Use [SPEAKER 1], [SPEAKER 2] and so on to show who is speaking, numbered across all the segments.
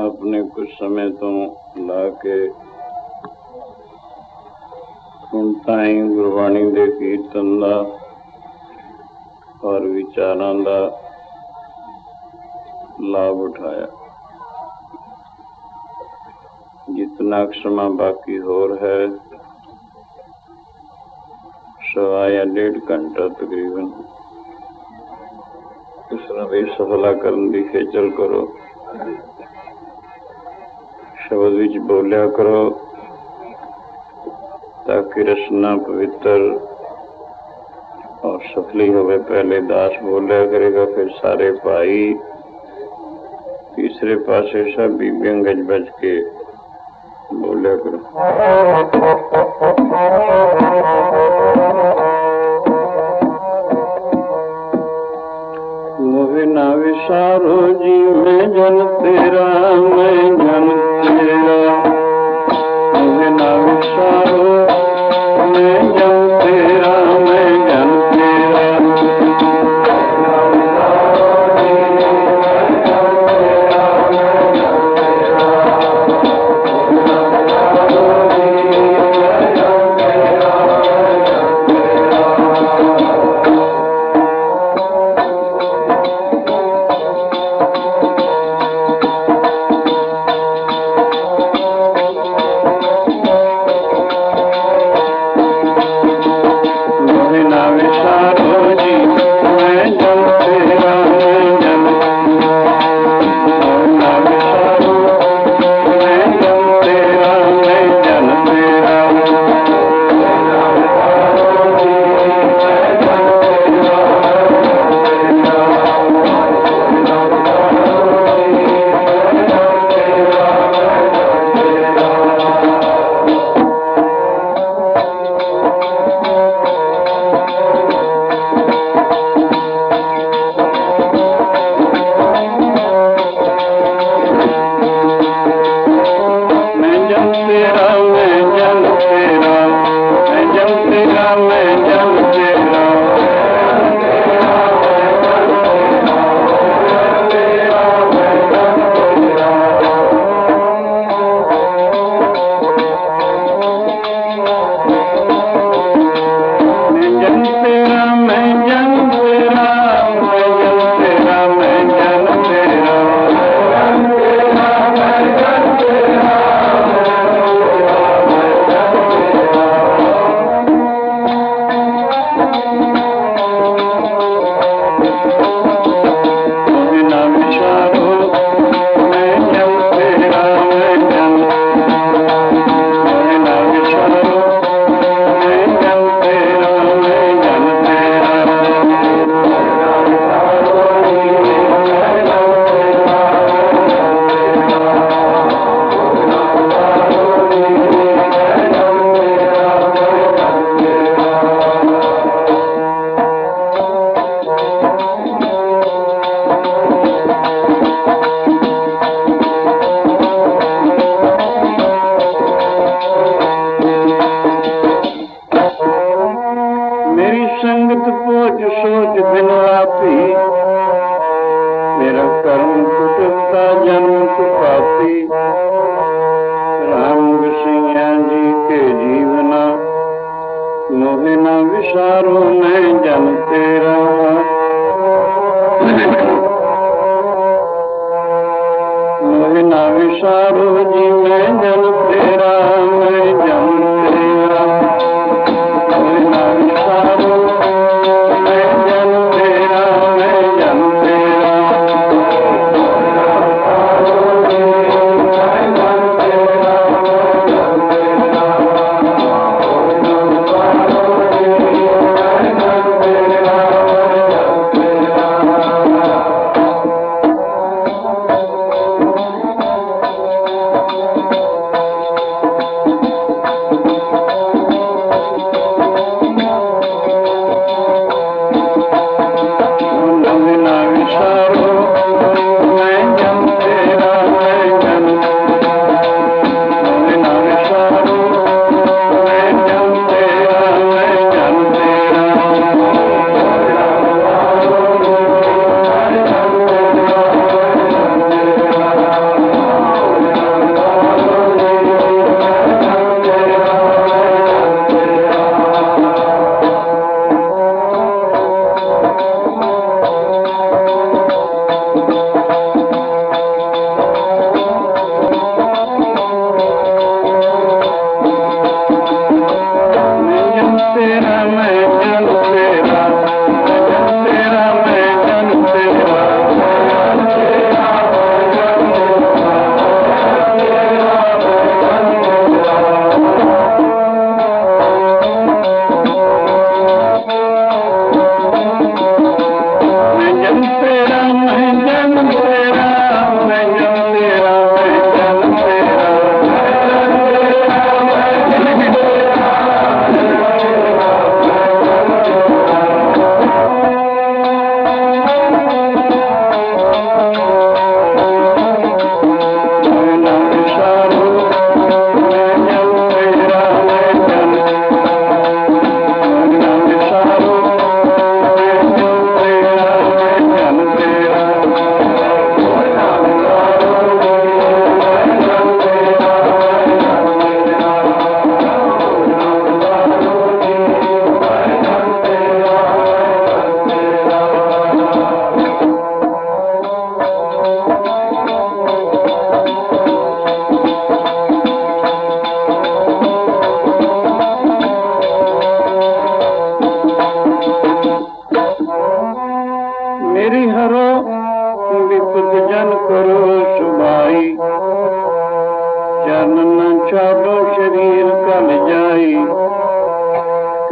[SPEAKER 1] आपने कुछ समय तो ला के सुनता ही गुरबाणी दे कीर्तन दा और विचारां दा लाभ उठाया। जितना क्षमा बाकी होर है सवा या 1.5 घंटा तकरीबन इसमें भी सफला करने की खेचल करो, शब्द विच बोलिया करो ताकि रचना पवित्र और सफली होवे। पहले दास बोलिया करेगा, फिर सारे भाई, तीसरे पासे सब बीबियां गज बज के बोलिया करो। मोहे ना विसारो जी मैं जन तेरा, मैं जन तेरा। मोहे ना विसारो मैं जन तेरा, मैं जन तेरा।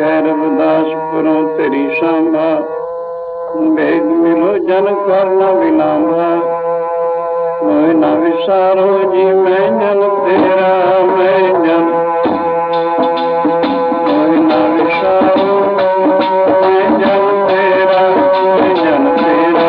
[SPEAKER 1] कै रविदासपुरों तेरी सांभा, भेद मिलो जन कर न विलांभा। मोह न विसारो जी मैं जन तेरा, मैं जन मोह न विसारो मैं जन तेरा, मैं जन तेरा।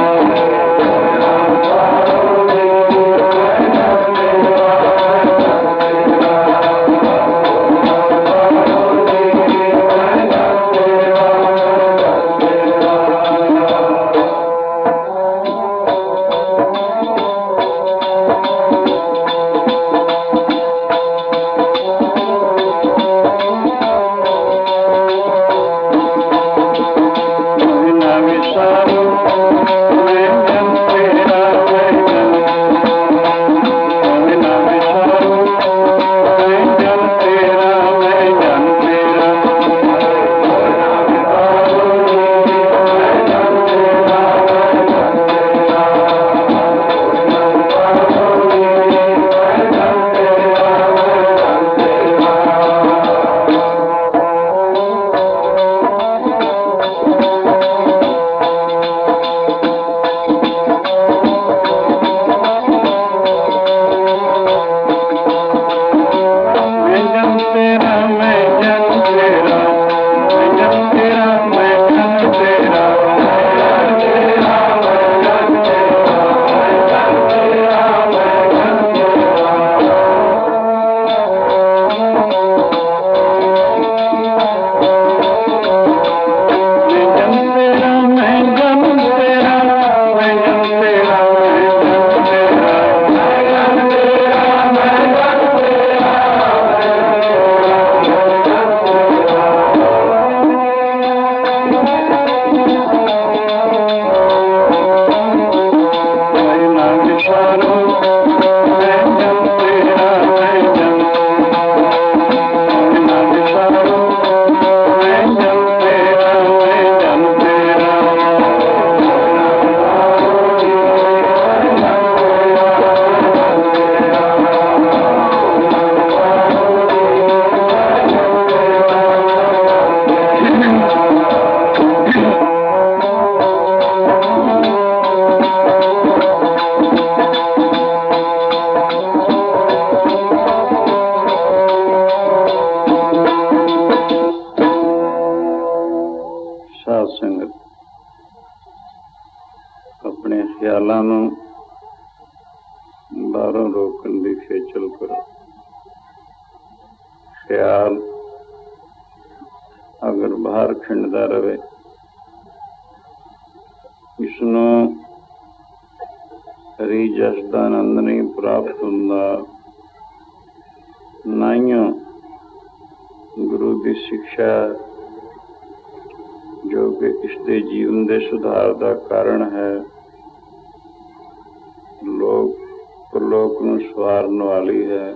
[SPEAKER 1] अपने ख्यालों ਨੂੰ ਬਾਹਰੋਂ ਰੋਕਣ ਦੀ ਖੇਚਲ ਕਰੋ। ख्याल अगर बाहर खिंडदा रहे, इसनों रीजस का आनंद नहीं प्राप्त होंदा। नाइयों गुरु की शिक्षा जो कि इसके जीवन के सुधार का कारण है, लोक नूं सवारन वाली है,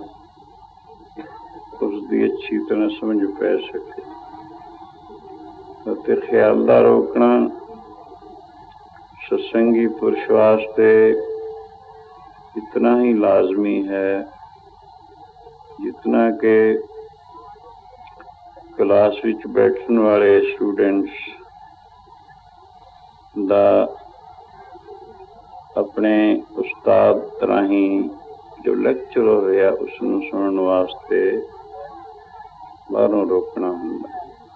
[SPEAKER 1] उसकी अच्छी तरह समझ पै सके। ਅਤੇ ख्याल का रोकना सत्संगी पुरुष वास्ते इतना ही लाजमी है जितना कि क्लास विच बैठने वाले स्टूडेंट्स दा अपने उस्ताद राहीं जो लैक्चर हो रहा उसनूं सुनने वास्ते बाहरों रोकना हुंदा।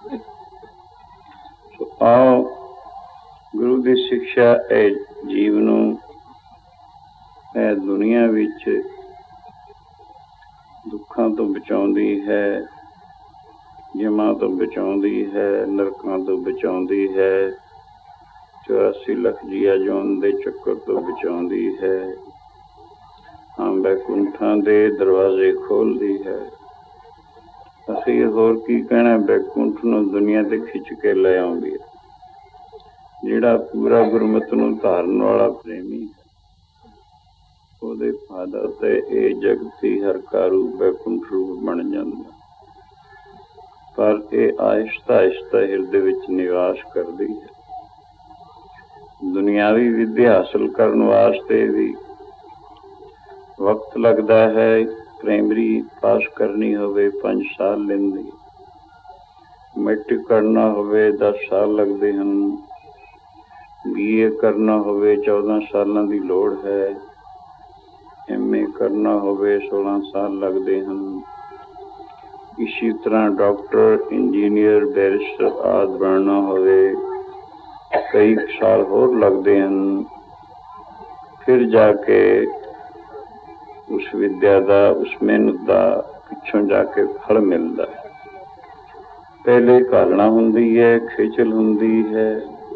[SPEAKER 1] तो आओ गुरु की शिक्षा ए जीव नूं ए दुनिया विच दुखां तो बचाउंदी है, जमां तो बचाउंदी है, नरकां तो बचाउंदी है, 84 लख जिया जौन दे चक्कर तो बचाउंदी है, बैकुंठां दे दरवाजे खोलदी है। अखीर होर की कहना, बैकुंठ नूं दुनिया ते खिच के ले आउंदी है। जिहड़ा पूरा गुरमत नूं धारन वाला प्रेमी है, ਉਹਦੇ फादर ते ये जगत ही हर का रूप बैकुंठ रूप बन जाता। पर यह आहिस्ता आहिस्ता हिरदे विच निवास करती है। दुनियावी विद्या हासिल करने वास्ते भी वक्त लगता है। प्राइमरी पास करनी होवे 5 साल लेंदी, मैट्रिक करना होवे 10 साल लगते हैं, BA करना होवे 14 सालों की लोड़ है, MA करना होवे 16 साल लगते हैं। इसी तरह डॉक्टर, इंजीनियर, बैरिस्टर आदि बनना होवे कई साल होर लगते हैं। फिर जाके उस विद्या का, उस मेहनत का पिछों जाके फल मिलता है। पहले घालना हुंदी है, खेचल हुंदी है,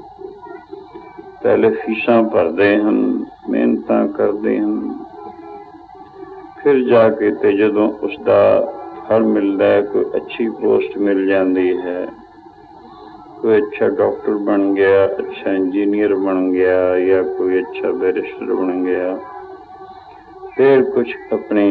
[SPEAKER 1] पहले फीसां भरते हैं, मेहनतां करते हैं, फिर जाके ते जदों उसका फल मिलता है, कोई अच्छी पोस्ट मिल जाती है, कोई अच्छा डॉक्टर बन गया, अच्छा इंजीनियर बन गया, या कोई अच्छा बैरिस्टर बन गया, फिर कुछ अपनी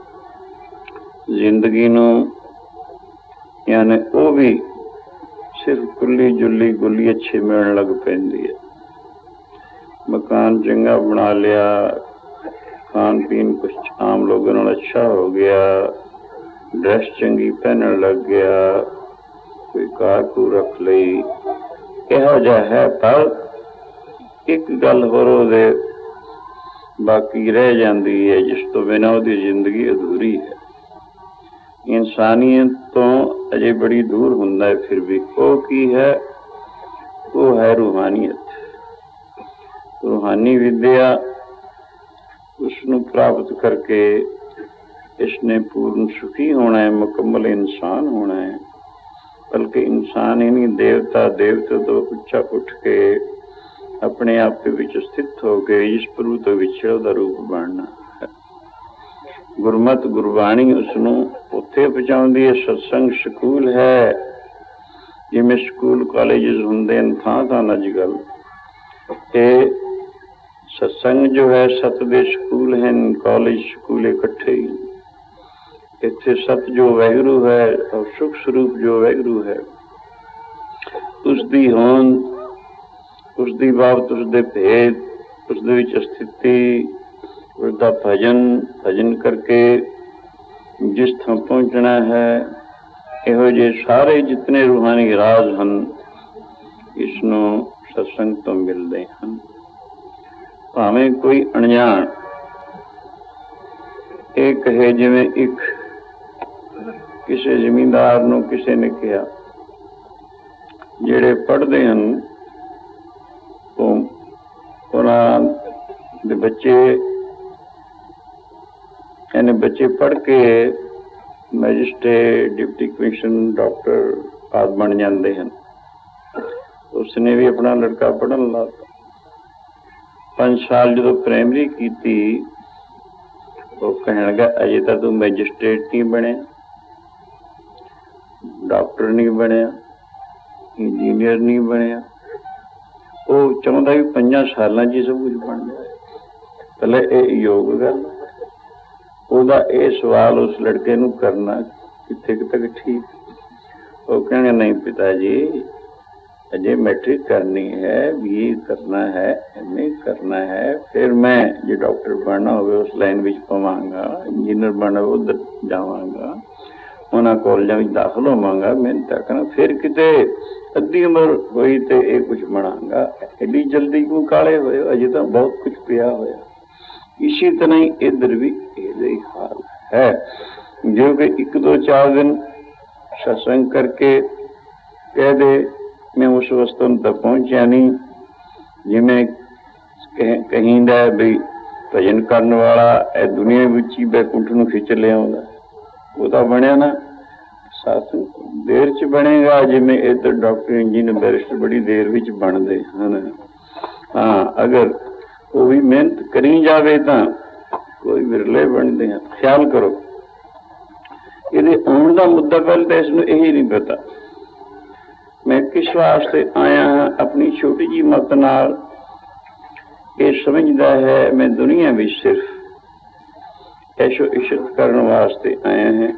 [SPEAKER 1] जिंदगी नूं यानी वो भी सिर्फ कुली जुली गुली अच्छी मिलने लग पैंदी है। मकान चंगा बना लिया, खान पीन कुछ आम लोगों नाल अच्छा हो गया, ड्रेस चंगी पहनने लग गया, कोई कार को रख लई, इहो जिहा है। पर एक गल होर ओहदे बाकी रह जाती है, जिस तो बिना उसकी जिंदगी अधूरी है। इंसानियत तो अजे बड़ी दूर हुंदा है, फिर भी वो की है, वो है रूहानियत। रूहानी विद्या उसनूं प्राप्त करके इसने पूर्ण सुखी होना है, मुकम्मल इंसान होना है। बल्कि इंसान ही नहीं, देवता देवते तो उच्चा उठ के अपने आप के विच स्थित हो के इस प्रभु तो विछड़ दा रूप बनना है। गुरमत गुरबाणी उसनूं उत्थे पहुंचाउंदी है। सत्संग स्कूल है, जिवें स्कूल कॉलेज हुंदे ने थां थां अजकल, ते सत्संग जो है सत दे स्कूल हैं, कॉलेज स्कूल इकट्ठे ही। इत्थे सत जो वैगुरु है और सुख स्वरूप जो वैगुरु है, उसकी होंद, उसकी बाबत, उसके भेद, उसदे विच स्थिति, उसका भजन करके जिस थां पहुंचना है, इहो जे सारे जितने रूहानी राज हैं इसनों सत्संग तो मिलते हैं। भावें कोई अणजान ये कहे, जिवें एक किसी जमींदार नूं किसी ने कहा, ਜਿਹੜੇ पढ़ते हैं उन्हां दे बच्चे यानी बच्चे पढ़ के मैजिस्ट्रेट, डिप्टी कमिश्नर, डॉक्टर आदि बन जाते हैं। उसने भी अपना लड़का पढ़न लाता। 5 साल जो प्राइमरी की, वो कहने लगा अजे तो तू मैजिस्ट्रेट नहीं बने, डॉक्टर नहीं बने, इंजीनियर नहीं बने। वो चाहता भी 5 सालों च सब कुछ बन जाए। पहले ये योग गल, ਉਹਦਾ ਇਹ सवाल उस लड़के नूं करना कित्थे तक ठीक। वो कहेंगे नहीं पिता जी, अजे मैट्रिक करनी है, BA करना है, MA करना है, फिर मैं जो डॉक्टर बनना हो उस लाइन में पवांगा, इंजीनियर बनना उधर जावांगा, उन्होंने कॉलेजों में दाखिल होवांगा, मेहनत करना, फिर किते अद्धी उम्र हुई तो ये कुछ बनांगा। एडी जल्दी क्यों काले होए, अजे तो बहुत कुछ पिया होया। इसी तरह ही इधर भी यही हाल है, जो कि 1-2-4 दिन सत्संग करके कह दे मैं उस वस्तु तक पहुंचा नहीं, जिमें कहीं भी भजन करने वाला दुनिया विच ही बैकुंठ नूं खिंच लिया, वो तो बनया ना। सत्संग देर च बनेगा, जिमें इधर डॉक्टर, इंजीनियर, बैरिस्टर बड़ी देर विच बनते हैं। हाँ, अगर वो भी मेहनत करी जाए तो कोई विरले बनते हैं। ख्याल करो, ये आने का मुद्दा पहले तो इसमें यही नहीं पता मैं किस वास्ते आया हाँ। अपनी छोटी जी मत नाल ये समझदा है मैं दुनिया में सिर्फ ऐशो इशरत करने वास्ते आया है।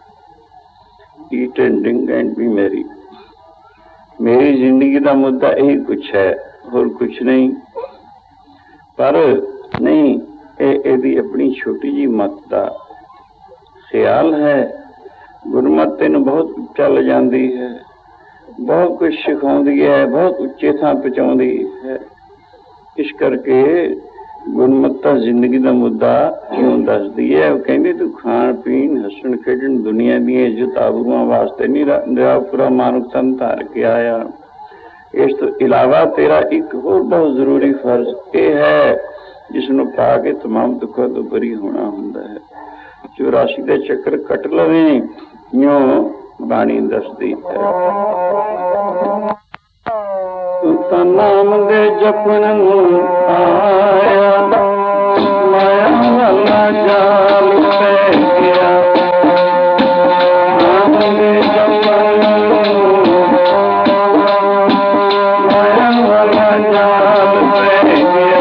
[SPEAKER 1] Eat and drink and be merry, मेरी जिंदगी का मुद्दा यही कुछ है और कुछ नहीं। पर नहीं, यदि अपनी छोटी जी मत का ख्याल है, गुरमत तेन बहुत उच्चा ले जाती है। ਬਹੁਤ ਕੁਛ ਸਿਖਾਉਂਦੀ ਹੈ, ਬਹੁਤ ਉੱਚੇ ਥਾਂ ਪਹੁੰਚਾਉਂਦੀ ਹੈ। ਇਸ ਕਰਕੇ ਗੁਣਵੱਤਾ ਜ਼ਿੰਦਗੀ ਦਾ ਮੁੱਦਾ ਕਿਉਂ ਦੱਸਦੀ ਹੈ। ਉਹ ਕਹਿੰਦੇ ਤੂੰ ਖਾਣ ਪੀਣ ਹੱਸਣ ਖੇਡਣ ਦੁਨੀਆ ਦੀਆਂ ਇੱਜ਼ਤ ਆਬਰੂਆਂ ਵਾਸਤੇ ਨਹੀਂ ਨਿਰਾਪੁਰਾ ਮਾਨੁਖ ਤਨ ਧਾਰ ਕੇ ਆਇਆ। ਇਸ ਤੋਂ ਇਲਾਵਾ ਤੇਰਾ ਇੱਕ ਹੋਰ ਬਹੁਤ ਜ਼ਰੂਰੀ ਫਰਜ਼ ਇਹ ਹੈ ਜਿਸ ਨੂੰ ਪਾ ਕੇ ਤਮਾਮ ਦੁੱਖਾਂ ਤੋਂ ਬਰੀ ਹੋਣਾ ਹੁੰਦਾ ਹੈ। 84 ਦੇ ਚੱਕਰ ਕੱਟ ਲਵੇਂ ਇਉਂ ਬਾਣੀ ਦੱਸਦੀ ਹੈ। ਤੂੰ ਤਾਂ ਨਾਮ ਦੇ ਜਪਣ ਨੂੰ ਆਇਆ, ਮਾਇਆ ਵਾਲਾ ਜਾਲ ਪੈ ਗਿਆ। ਨਾਮ ਦੇ ਜਪਣ ਨੂੰ ਮਾਇਆ ਵਾਲਾ ਜਾਲ ਪੈ ਗਿਆ।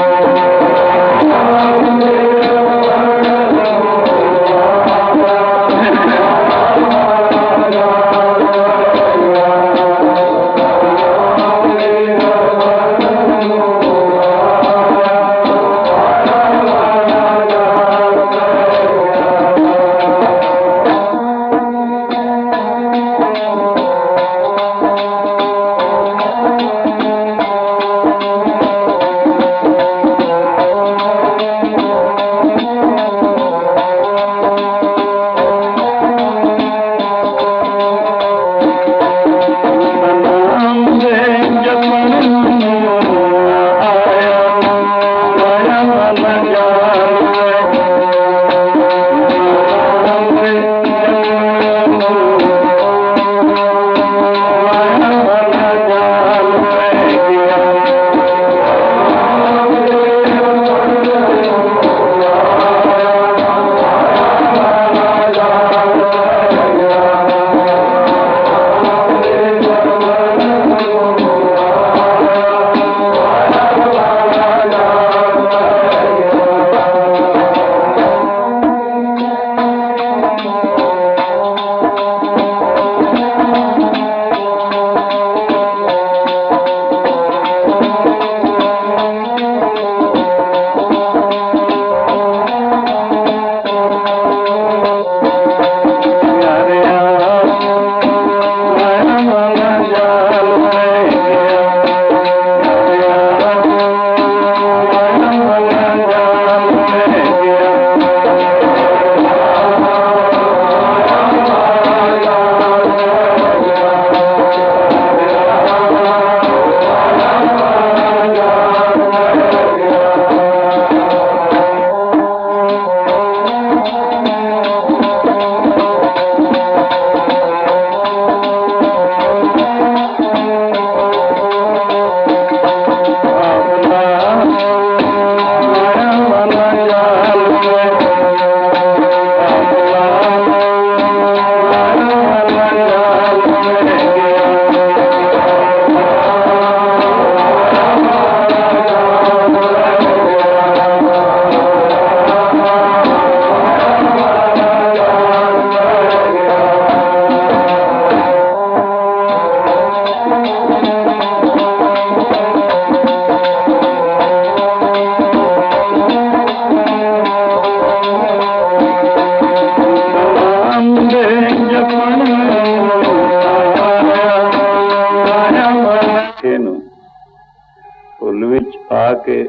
[SPEAKER 1] ਕੇ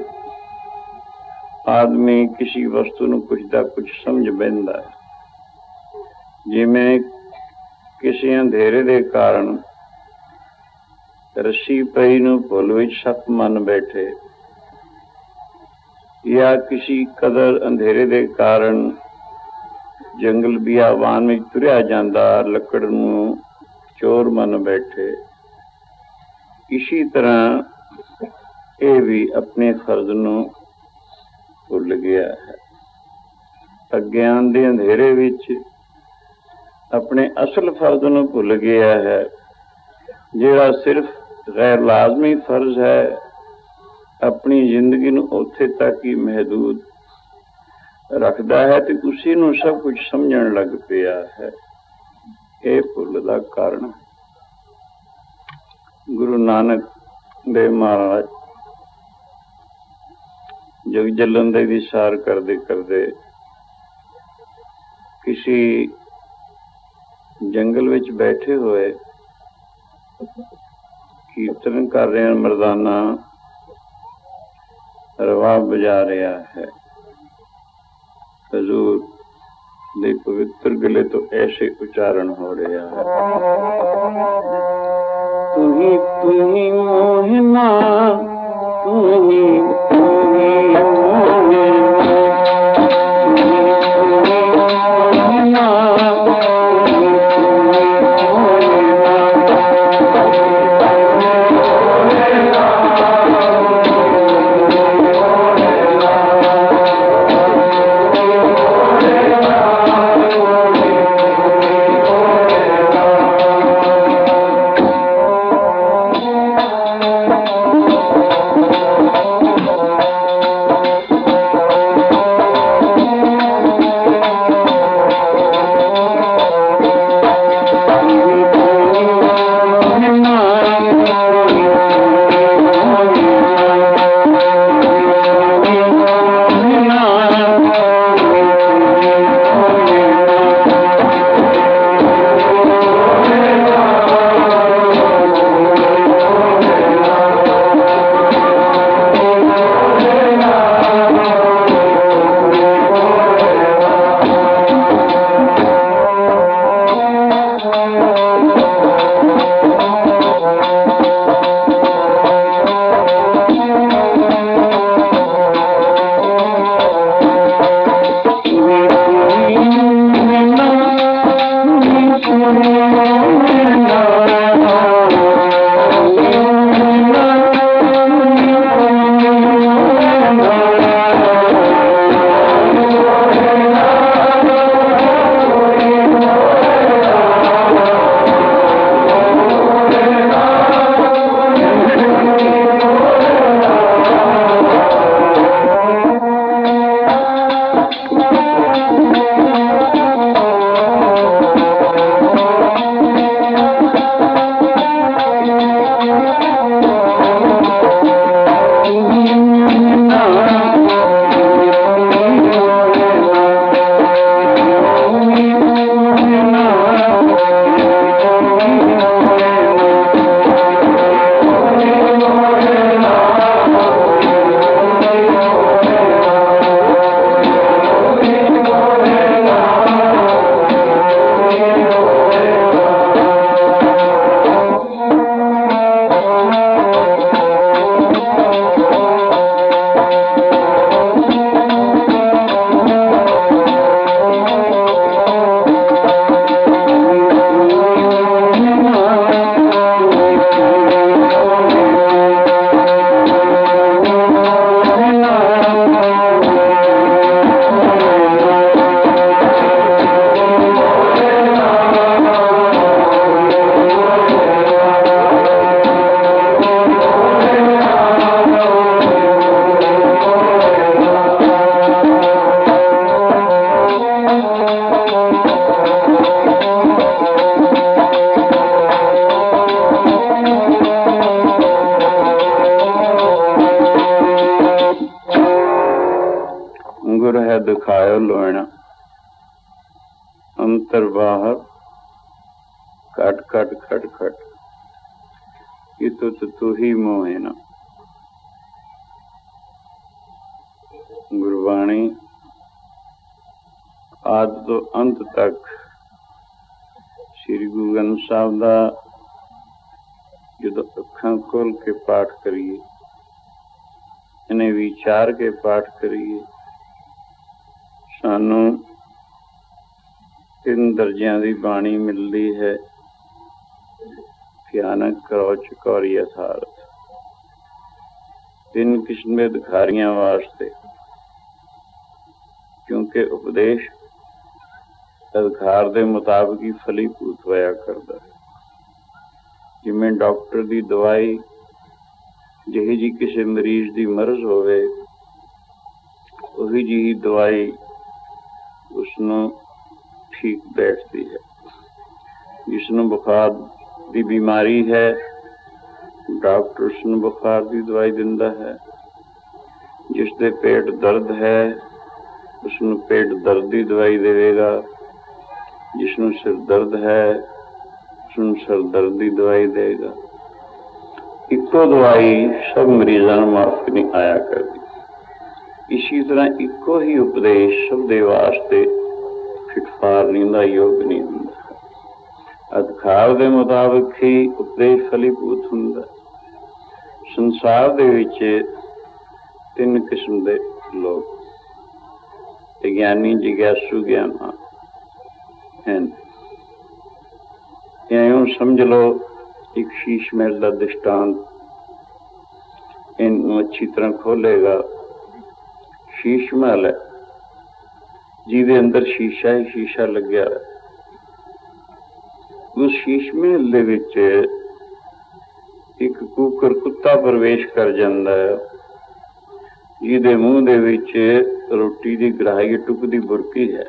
[SPEAKER 1] ਆਦਮੀ ਕਿਸੇ ਵਸਤੂ ਨੂੰ ਕੁਝ ਦਾ ਕੁਝ ਸਮਝ ਬੈਂਦਾ ਹੈ। ਜਿਵੇਂ ਕਿਸੇ ਅੰਧੇਰੇ ਦੇ ਕਾਰਨ ਰੱਸੀ ਪਈ ਨੂੰ ਭੁੱਲ ਵਿੱਚ ਸੱਪ ਮੰਨ ਬੈਠੇ, ਜਾਂ ਕਿਸੇ ਕਦਰ ਅੰਧੇਰੇ ਦੇ ਕਾਰਨ ਜੰਗਲ ਬਿਆਬਾਨ ਵਿੱਚ ਤੁਰਿਆ ਜਾਂਦਾ ਲੱਕੜ ਨੂੰ ਚੋਰ ਮੰਨ ਬੈਠੇ, ਇਸੀ ਤਰ੍ਹਾਂ ਇਹ ਵੀ ਆਪਣੇ ਫਰਜ਼ ਨੂੰ ਭੁੱਲ ਗਿਆ ਹੈ। ਅਗਿਆਨ ਦੇ ਅੰਧੇਰੇ ਵਿੱਚ ਆਪਣੇ ਅਸਲ ਫਰਜ਼ ਨੂੰ ਭੁੱਲ ਗਿਆ ਹੈ, ਜਿਹੜਾ ਸਿਰਫ ਗੈਰ ਲਾਜ਼ਮੀ ਫਰਜ਼ ਹੈ। ਆਪਣੀ ਜ਼ਿੰਦਗੀ ਨੂੰ ਉੱਥੇ ਤੱਕ ਹੀ ਮਹਿਦੂਦ ਰੱਖਦਾ ਹੈ ਤੇ ਉਸੇ ਨੂੰ ਸਭ ਕੁਝ ਸਮਝਣ ਲੱਗ ਪਿਆ ਹੈ। ਇਹ ਭੁੱਲ ਦਾ ਕਾਰਨ ਗੁਰੂ ਨਾਨਕ ਦੇਵ ਮਹਾਰਾਜ ਜਗ ਜਲਨ ਦੇ ਵਿਚਾਰ ਕਰਦੇ ਕਰਦੇ ਕਿਸੇ ਜੰਗਲ ਵਿੱਚ ਬੈਠੇ ਹੋਏ कीर्तन कर रहे हैं, मर्दाना रबाब बजा रहा है। हजूर दे पवित्र गले तो ऐसे उच्चारण हो रहा है, तुम्ही मोहना, तुम्ही दिखायो लोयना, अंतर बाहर खट खट खट खट, ये तो तू ही मोहिना। गुरबाणी आद तो अंत तक श्री गुरु ग्रंथ साहिब दा जो अखां खोल के पाठ करिए, इन्हें विचार के पाठ करिए, सानू 3 दर्जियां दी बाणी मिलती है। भयानक, करौच, कौरी, यथार्थ, 3 किस्म के भिखारियां वास्ते, क्योंकि उपदेश अधिकार के मुताबिक ही फलीभूत होया करता है। जिमें डॉक्टर की दवाई जिही जी किसी मरीज की मर्ज होवे, उही जी दवाई उसनों ठीक बैठती है। जिसनों बुखार की बीमारी है, डॉक्टर उसनों बुखार की दवाई दिंदा है। जिसके पेट दर्द है, उसनों पेट दर्द की दवाई देगा। जिसनों सिर दर्द है, उसनूं सरदर्द की दवाई देगा। इको दवाई सब मरीजों को माफ नहीं आया करती। इसी तरह इको ही उपदेश सब दे वास्ते फिटफार नहीं होंदा, योग नहीं होंदा। अधिकार के मुताबिक ही उपदेश फलीभूत होंदा। संसार दे विच तीन किस्म के लोग, ज्ञानी, जिज्ञासु, ज्ञानवान हैं। यूं समझ लो एक शीश महल का दृष्टांत इन अच्छी तरह खोलेगा। शीश महल है जिहदे अंदर शीशा ही शीशा लग्या है। उस शीश महल दे विच एक कुकर कुत्ता प्रवेश कर जाता है, जिहदे मूँह दे विच रोटी की गड़ाई टुकदी बुरकी है।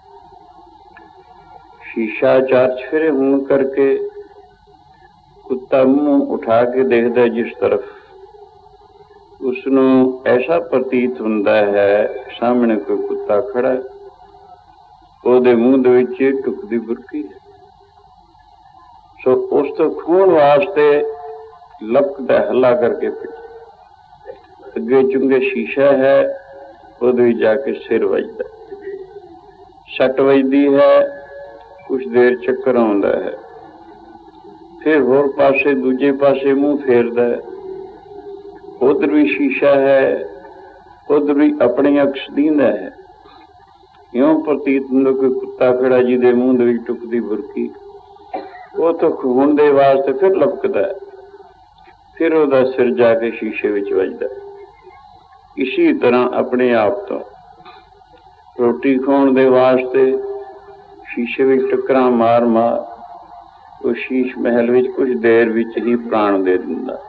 [SPEAKER 1] शीशा चार चफेरे होने करके कुत्ता मुंह उठा के देखता है जिस तरफ, उसनों ऐसा प्रतीत होता है सामने कोई कुत्ता खड़ा है, ਉਹਦੇ ਮੂੰਹ ਦੇ ਵਿੱਚ ਟੁਕਦੀ ਬੁਰਕੀ ਹੈ। ਸੋ ਉਸ ਤੋਂ ਖੋਣ ਵਾਸਤੇ ਲਪਕਦਾ ਹੱਲਾ ਕਰਕੇ ਅੱਗੇ ਚੁੰਗੇ ਸ਼ੀਸ਼ਾ ਹੈ, ਉਹਦੇ ਵਿੱਚ ਜਾ ਕੇ ਸਿਰ ਵੱਜਦਾ, ਸੱਟ ਵੱਜਦੀ ਹੈ, ਕੁਛ ਦੇਰ ਚੱਕਰ ਆਉਂਦਾ ਹੈ, ਫਿਰ ਹੋਰ ਪਾਸੇ ਦੂਜੇ ਪਾਸੇ ਮੂੰਹ ਫੇਰਦਾ ਹੈ, ਉਧਰ ਵੀ ਸ਼ੀਸ਼ਾ ਹੈ, ਉਧਰ ਵੀ ਆਪਣੀ ਅਕਸ਼ ਦੀਂਦਾ ਹੈ। ਇਉਂ ਪ੍ਰਤੀਤ ਹੁੰਦਾ ਕੋਈ ਕੁੱਤਾ ਖੜਾ ਜਿਹਦੇ ਮੂੰਹ ਦੇ ਵਿੱਚ ਟੁਕਦੀ ਬੁਰਕੀ, ਉਹ ਤੋਂ ਖੂਨ ਦੇ ਵਾਸਤੇ ਫਿਰ ਲਪਕਦਾ, ਫਿਰ ਉਹਦਾ ਸਿਰ ਜਾ ਕੇ ਸ਼ੀਸ਼ੇ ਵਿੱਚ ਵੱਜਦਾ। ਇਸੀ ਤਰ੍ਹਾਂ ਆਪਣੇ ਆਪ ਤੋਂ ਰੋਟੀ ਖਾਣ ਦੇ ਵਾਸਤੇ ਸ਼ੀਸ਼ੇ ਵਿੱਚ ਟੱਕਰਾਂ ਮਾਰ ਮਾਰ ਉਹ ਸ਼ੀਸ਼ ਮਹਿਲ ਵਿੱਚ ਕੁਝ ਦੇਰ ਵਿੱਚ ਹੀ ਪ੍ਰਾਣ ਦੇ ਦਿੰਦਾ।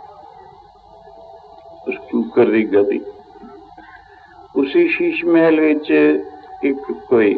[SPEAKER 1] ਉਸ ਕੁੱਕਰ ਦੀ ਗਤੀ। ਉਸੀ ਸ਼ੀਸ਼ ਮਹਿਲ ਵਿੱਚ ਇੱਕ ਕੋਈ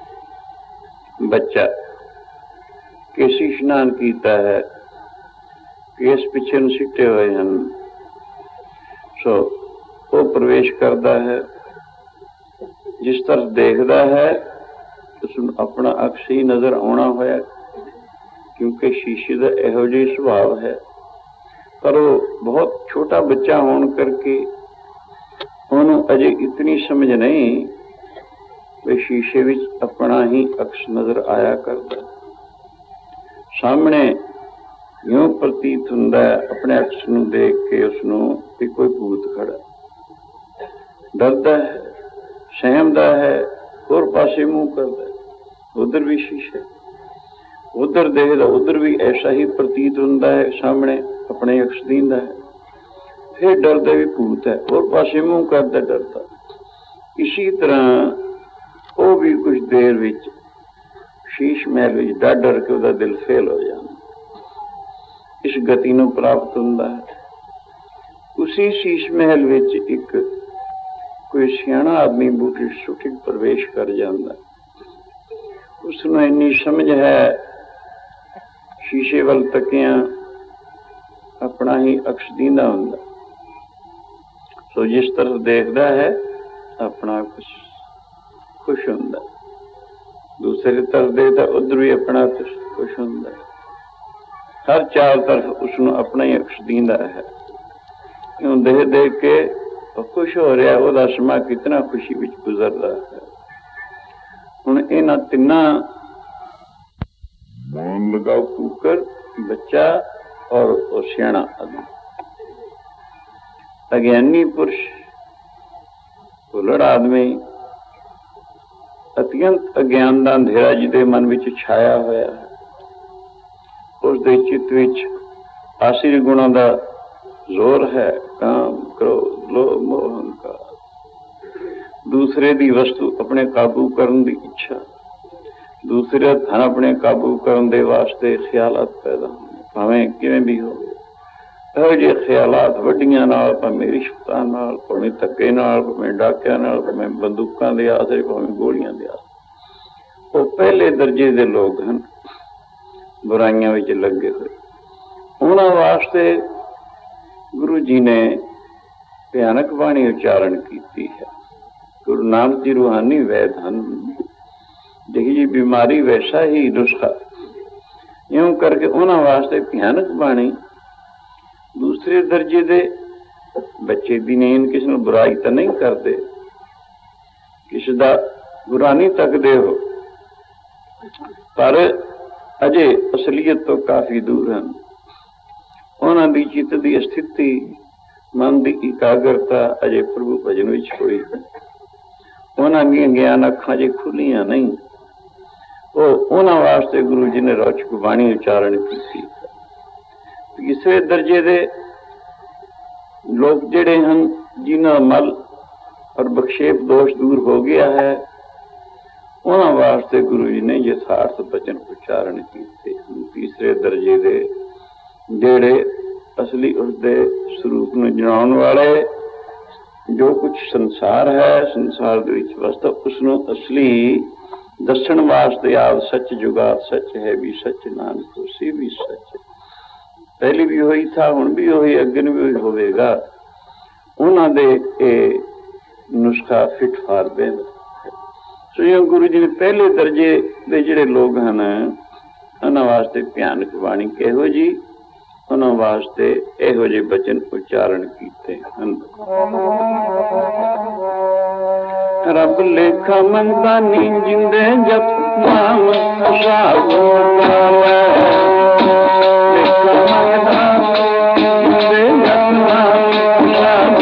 [SPEAKER 1] ਬੱਚਾ ਕੇਸੀ ਇਸ਼ਨਾਨ ਕੀਤਾ ਹੈ, ਕੇਸ ਪਿੱਛੇ ਨੂੰ ਸਿੱਟੇ ਹੋਏ ਹਨ। ਸੋ ਉਹ ਪ੍ਰਵੇਸ਼ ਕਰਦਾ ਹੈ, ਜਿਸ ਤਰ੍ਹਾਂ ਦੇਖਦਾ ਹੈ ਉਸਨੂੰ ਆਪਣਾ ਅਕਸ ਹੀ ਨਜ਼ਰ ਆਉਣਾ ਹੋਇਆ, ਕਿਉਂਕਿ ਸ਼ੀਸ਼ੇ ਦਾ ਇਹੋ ਜਿਹਾ ਸੁਭਾਅ ਹੈ। ਪਰ ਉਹ ਬਹੁਤ ਛੋਟਾ ਬੱਚਾ ਹੋਣ ਕਰਕੇ ਉਹਨੂੰ ਅਜੇ ਇਤਨੀ ਸਮਝ ਨਹੀਂ ਵੀ ਸ਼ੀਸ਼ੇ ਵਿੱਚ ਆਪਣਾ ਹੀ ਅਕਸ ਨਜ਼ਰ ਆਇਆ ਕਰਦਾ। ਸਾਹਮਣੇ ਇਉਂ ਪ੍ਰਤੀਤ ਹੁੰਦਾ ਆਪਣੇ ਅਕਸ ਨੂੰ ਦੇਖ ਕੇ ਉਸਨੂੰ ਕਿ ਕੋਈ ਭੂਤ ਖੜਾ। ਡਰਦਾ ਹੈ, ਸਹਿਮਦਾ ਹੈ, ਹੋਰ ਪਾਸੇ ਮੂੰਹ ਕਰਦਾ, ਉਧਰ ਵੀ ਸ਼ੀਸ਼ਾ, ਉਧਰ ਦੇਖਦਾ, ਉਧਰ ਵੀ ਐਸਾ ਹੀ ਪ੍ਰਤੀਤ ਹੁੰਦਾ ਹੈ, ਸਾਹਮਣੇ ਆਪਣੇ ਅਕਸ ਦੀਂਦਾ ਹੈ, ਫਿਰ ਡਰਦਾ ਵੀ ਭੂਤ ਹੈ, ਹੋਰ ਪਾਸੇ ਮੂੰਹ ਕਰਦਾ ਡਰਦਾ। ਇਸੀ ਤਰ੍ਹਾਂ ਉਹ ਵੀ ਕੁਝ ਦੇਰ ਵਿੱਚ ਸ਼ੀਸ਼ ਮਹਿਲ ਵਿੱਚ ਡਰ ਡਰ ਕੇ ਉਹਦਾ ਦਿਲ ਫੇਲ ਹੋ ਜਾਂਦਾ। ਇਸ ਗਤੀ ਨੂੰ ਪ੍ਰਾਪਤ ਹੁੰਦਾ ਹੈ। ਉਸੀ ਸ਼ੀਸ਼ ਮਹਿਲ ਵਿੱਚ ਇੱਕ ਕੋਈ ਸਿਆਣਾ ਆਦਮੀ ਬੂਟੀ ਸੁੱਟੀ ਪ੍ਰਵੇਸ਼ ਕਰ ਜਾਂਦਾ। ਉਸਨੂੰ ਇੰਨੀ ਸਮਝ ਹੈ, ਸ਼ੀਸ਼ੇ ਵੱਲ ਤੱਕਿਆਂ ਆਪਣਾ ਹੀ ਅਕਸ ਦੀਂਦਾ ਹੁੰਦਾ। ਸੋ ਜਿਸ ਤਰ੍ਹਾਂ ਦੇਖਦਾ ਹੈ ਆਪਣਾ ਕੁਛ ਖੁਸ਼ ਹੁੰਦਾ, ਦੂਸਰੇ ਤਰਫ ਦੇਖਦਾ ਉਧਰ ਵੀ ਆਪਣਾ ਖੁਸ਼ ਹੁੰਦਾ। ਹਰ ਚਾਰ ਤਰਫ ਉਸਨੂੰ ਆਪਣਾ ਹੀ ਅਕਸ ਦੀਂਦਾ ਹੈ। ਇਉਂ ਦੇਖ ਦੇਖ ਕੇ ਉਹ ਖੁਸ਼ ਹੋ ਰਿਹਾ, ਉਹਦਾ ਸਮਾਂ ਕਿਤਨਾ ਖੁਸ਼ੀ ਵਿੱਚ ਗੁਜ਼ਰਦਾ ਹੈ। ਹੁਣ ਇਹਨਾਂ ਤਿੰਨਾਂ ਮੌਨ ਲਗਾਓ, ਕੁੱਕਰ, ਬੱਚਾ ਔਰ ਉਹ ਸਿਆਣਾ ਆਦਮੀ। ਅਗਿਆਨੀ ਪੁਰਸ਼, ਭੁੱਲੜ ਆਦਮੀ, ਅਤਿਅੰਤ ਅਗਿਆਨ ਦਾ ਅੰਧੇਰਾ ਜਿਹਦੇ ਮਨ ਵਿੱਚ ਛਾਇਆ ਹੋਇਆ ਹੈ, ਉਸਦੇ ਚਿੱਤ ਵਿੱਚ ਆਸਰੀ ਗੁਣਾਂ ਦਾ ਜ਼ੋਰ ਹੈ। ਕਾਮ, ਕ੍ਰੋਧ, ਲੋਭ, ਮੋਹ, ਹੰਕਾਰ, ਦੂਸਰੇ ਦੀ ਵਸਤੂ ਆਪਣੇ ਕਾਬੂ ਕਰਨ ਦੀ ਇੱਛਾ, ਦੂਸਰੇ ਧਨ ਆਪਣੇ ਕਾਬੂ ਕਰਨ ਦੇ ਵਾਸਤੇ ਖਿਆਲਾਤ ਪੈਦਾ ਹੁੰਦੇ, ਭਾਵੇਂ ਕਿਵੇਂ ਵੀ ਹੋਵੇ। ਇਹੋ ਜਿਹੇ ਖਿਆਲਾਤ ਵੱਡੀਆਂ ਨਾਲ, ਭਾਵੇਂ ਰਿਸ਼ਵਤਾਂ ਨਾਲ, ਭਾਵੇਂ ਧੱਕੇ ਨਾਲ, ਭਾਵੇਂ ਡਾਕਿਆਂ ਨਾਲ, ਭਾਵੇਂ ਬੰਦੂਕਾਂ ਦੇ ਆਸਰੇ, ਭਾਵੇਂ ਗੋਲੀਆਂ ਦੇ ਆਸਰੇ, ਉਹ ਪਹਿਲੇ ਦਰਜੇ ਦੇ ਲੋਕ ਹਨ, ਬੁਰਾਈਆਂ ਵਿੱਚ ਲੱਗੇ ਹੋਏ। ਉਹਨਾਂ ਵਾਸਤੇ ਗੁਰੂ ਜੀ ਨੇ ਭਿਆਨਕ ਬਾਣੀ ਉਚਾਰਨ ਕੀਤੀ ਹੈ। ਗੁਰੂ ਨਾਨਕ ਜੀ ਰੂਹਾਨੀ ਵੈਦ ਹਨ। ਜਿਹੀ ਜੀ ਬਿਮਾਰੀ ਵੈਸਾ ਹੀ ਨੁਸਖਾ। ਇਉਂ ਕਰਕੇ ਉਹਨਾਂ ਵਾਸਤੇ ਭਿਆਨਕ ਬਾਣੀ। ਦੂਸਰੇ ਦਰਜੇ ਦੇ ਬੱਚੇ ਦੀ ਨੀਂਦ, ਕਿਸੇ ਨੂੰ ਬੁਰਾਈ ਤਾਂ ਨਹੀਂ ਕਰਦੇ, ਕਿਸੇ ਦਾ ਬੁਰਾ ਨਹੀਂ ਤੱਕਦੇ ਹੋ, ਪਰ ਅਜੇ ਅਸਲੀਅਤ ਤੋਂ ਕਾਫੀ ਦੂਰ ਹਨ। ਉਹਨਾਂ ਦੀ ਚਿੱਤ ਦੀ ਸਥਿਤੀ, ਮਨ ਦੀ ਇਕਾਗਰਤਾ ਅਜੇ ਪ੍ਰਭੂ ਭਜਨ ਵਿੱਚ ਹੋਈ। ਉਹਨਾਂ ਦੀਆਂ ਗਿਆਨ ਅੱਖਾਂ ਜੇ ਖੁੱਲੀਆਂ ਨਹੀਂ। ਉਹਨਾਂ ਵਾਸਤੇ ਗੁਰੂ ਜੀ ਨੇ ਰੌਚਕ ਬਾਣੀ ਉਚਾਰਨ ਕੀਤੀ। ਤੀਸਰੇ ਦਰਜੇ ਦੇ ਲੋਕ ਜਿਹੜੇ ਹਨ, ਜਿਨ੍ਹਾਂ ਮਲ ਔਰ ਬਖਸ਼ੇਪ ਦੋਸ਼ ਦੂਰ ਹੋ ਗਿਆ ਹੈ, ਉਹਨਾਂ ਵਾਸਤੇ ਗੁਰੂ ਜੀ ਨੇ ਯਥਾਰਥ ਬਚਨ ਉਚਾਰਨ ਕੀਤੇ। ਤੀਸਰੇ ਦਰਜੇ ਦੇ ਜਿਹੜੇ ਅਸਲੀ ਉਸਦੇ ਸਰੂਪ ਨੂੰ ਜਣਾਉਣ ਵਾਲੇ, ਜੋ ਕੁਛ ਸੰਸਾਰ ਹੈ, ਸੰਸਾਰ ਦੇ ਵਿੱਚ ਵਸਦਾ, ਉਸਨੂੰ ਅਸਲੀ ਦੱਸਣ ਵਾਸਤੇ ਆਪ ਸੱਚ ਜੁਗਾਦ ਸੱਚ ਹੈ, ਵੀ ਸੱਚ ਨਾਨਕ ਹੋਸੀ ਵੀ ਸੱਚ। ਪਹਿਲੀ ਵੀ ਹੋਈ ਥਾ, ਹੁਣ ਵੀ ਉਹੀ, ਅੱਗੇ ਨੂੰ ਵੀ ਉਹੀ ਹੋਵੇਗਾ। ਉਹਨਾਂ ਦੇ ਇਹ ਨੁਸਖਾ ਫਿਟ ਫਾਰ ਬੇਦ। ਸੋ ਇਹ ਗੁਰੂ ਜੀ ਨੇ ਪਹਿਲੇ ਦਰਜੇ ਦੇ ਜਿਹੜੇ ਲੋਕ ਹਨ, ਉਹਨਾਂ ਵਾਸਤੇ ਭਿਆਨਕ ਬਾਣੀ ਕਿਹੋ ਜੀ, ਉਹਨਾਂ ਵਾਸਤੇ ਇਹੋ ਜਿਹੇ ਬਚਨ ਉਚਾਰਨ ਕੀਤੇ ਹਨ। ਰੱਬ ਲੇਖਾ ਮੰਦਾ ਨੀ ਜਿੰਦੇ ਜਪ ਨਾਮ ਸਾਧ ਲੇਖਾ ਮੰਦਾ ਜਿੰਦੇ ਜਪ ਨਾਮ ਸਾਧ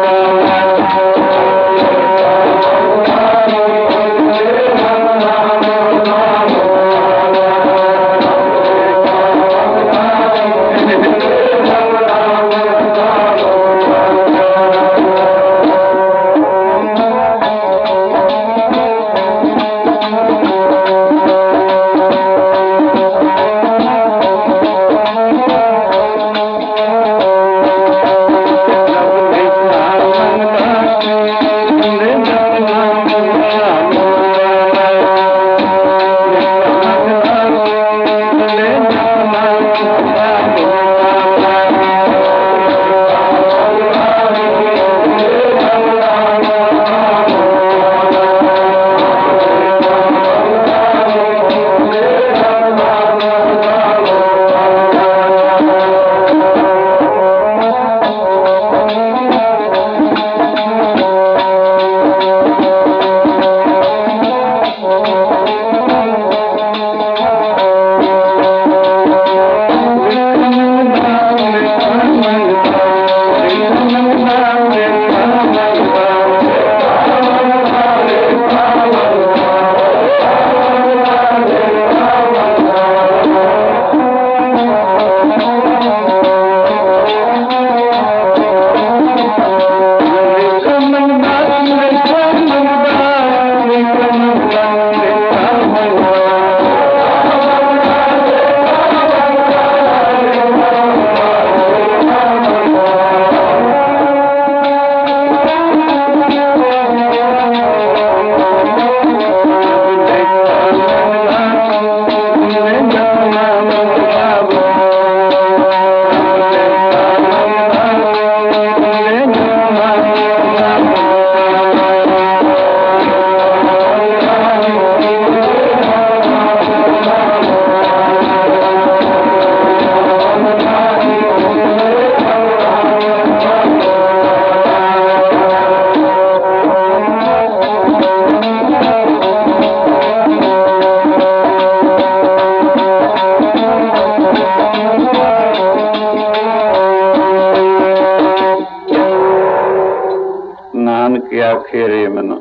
[SPEAKER 1] ਆਖੇ ਮਨ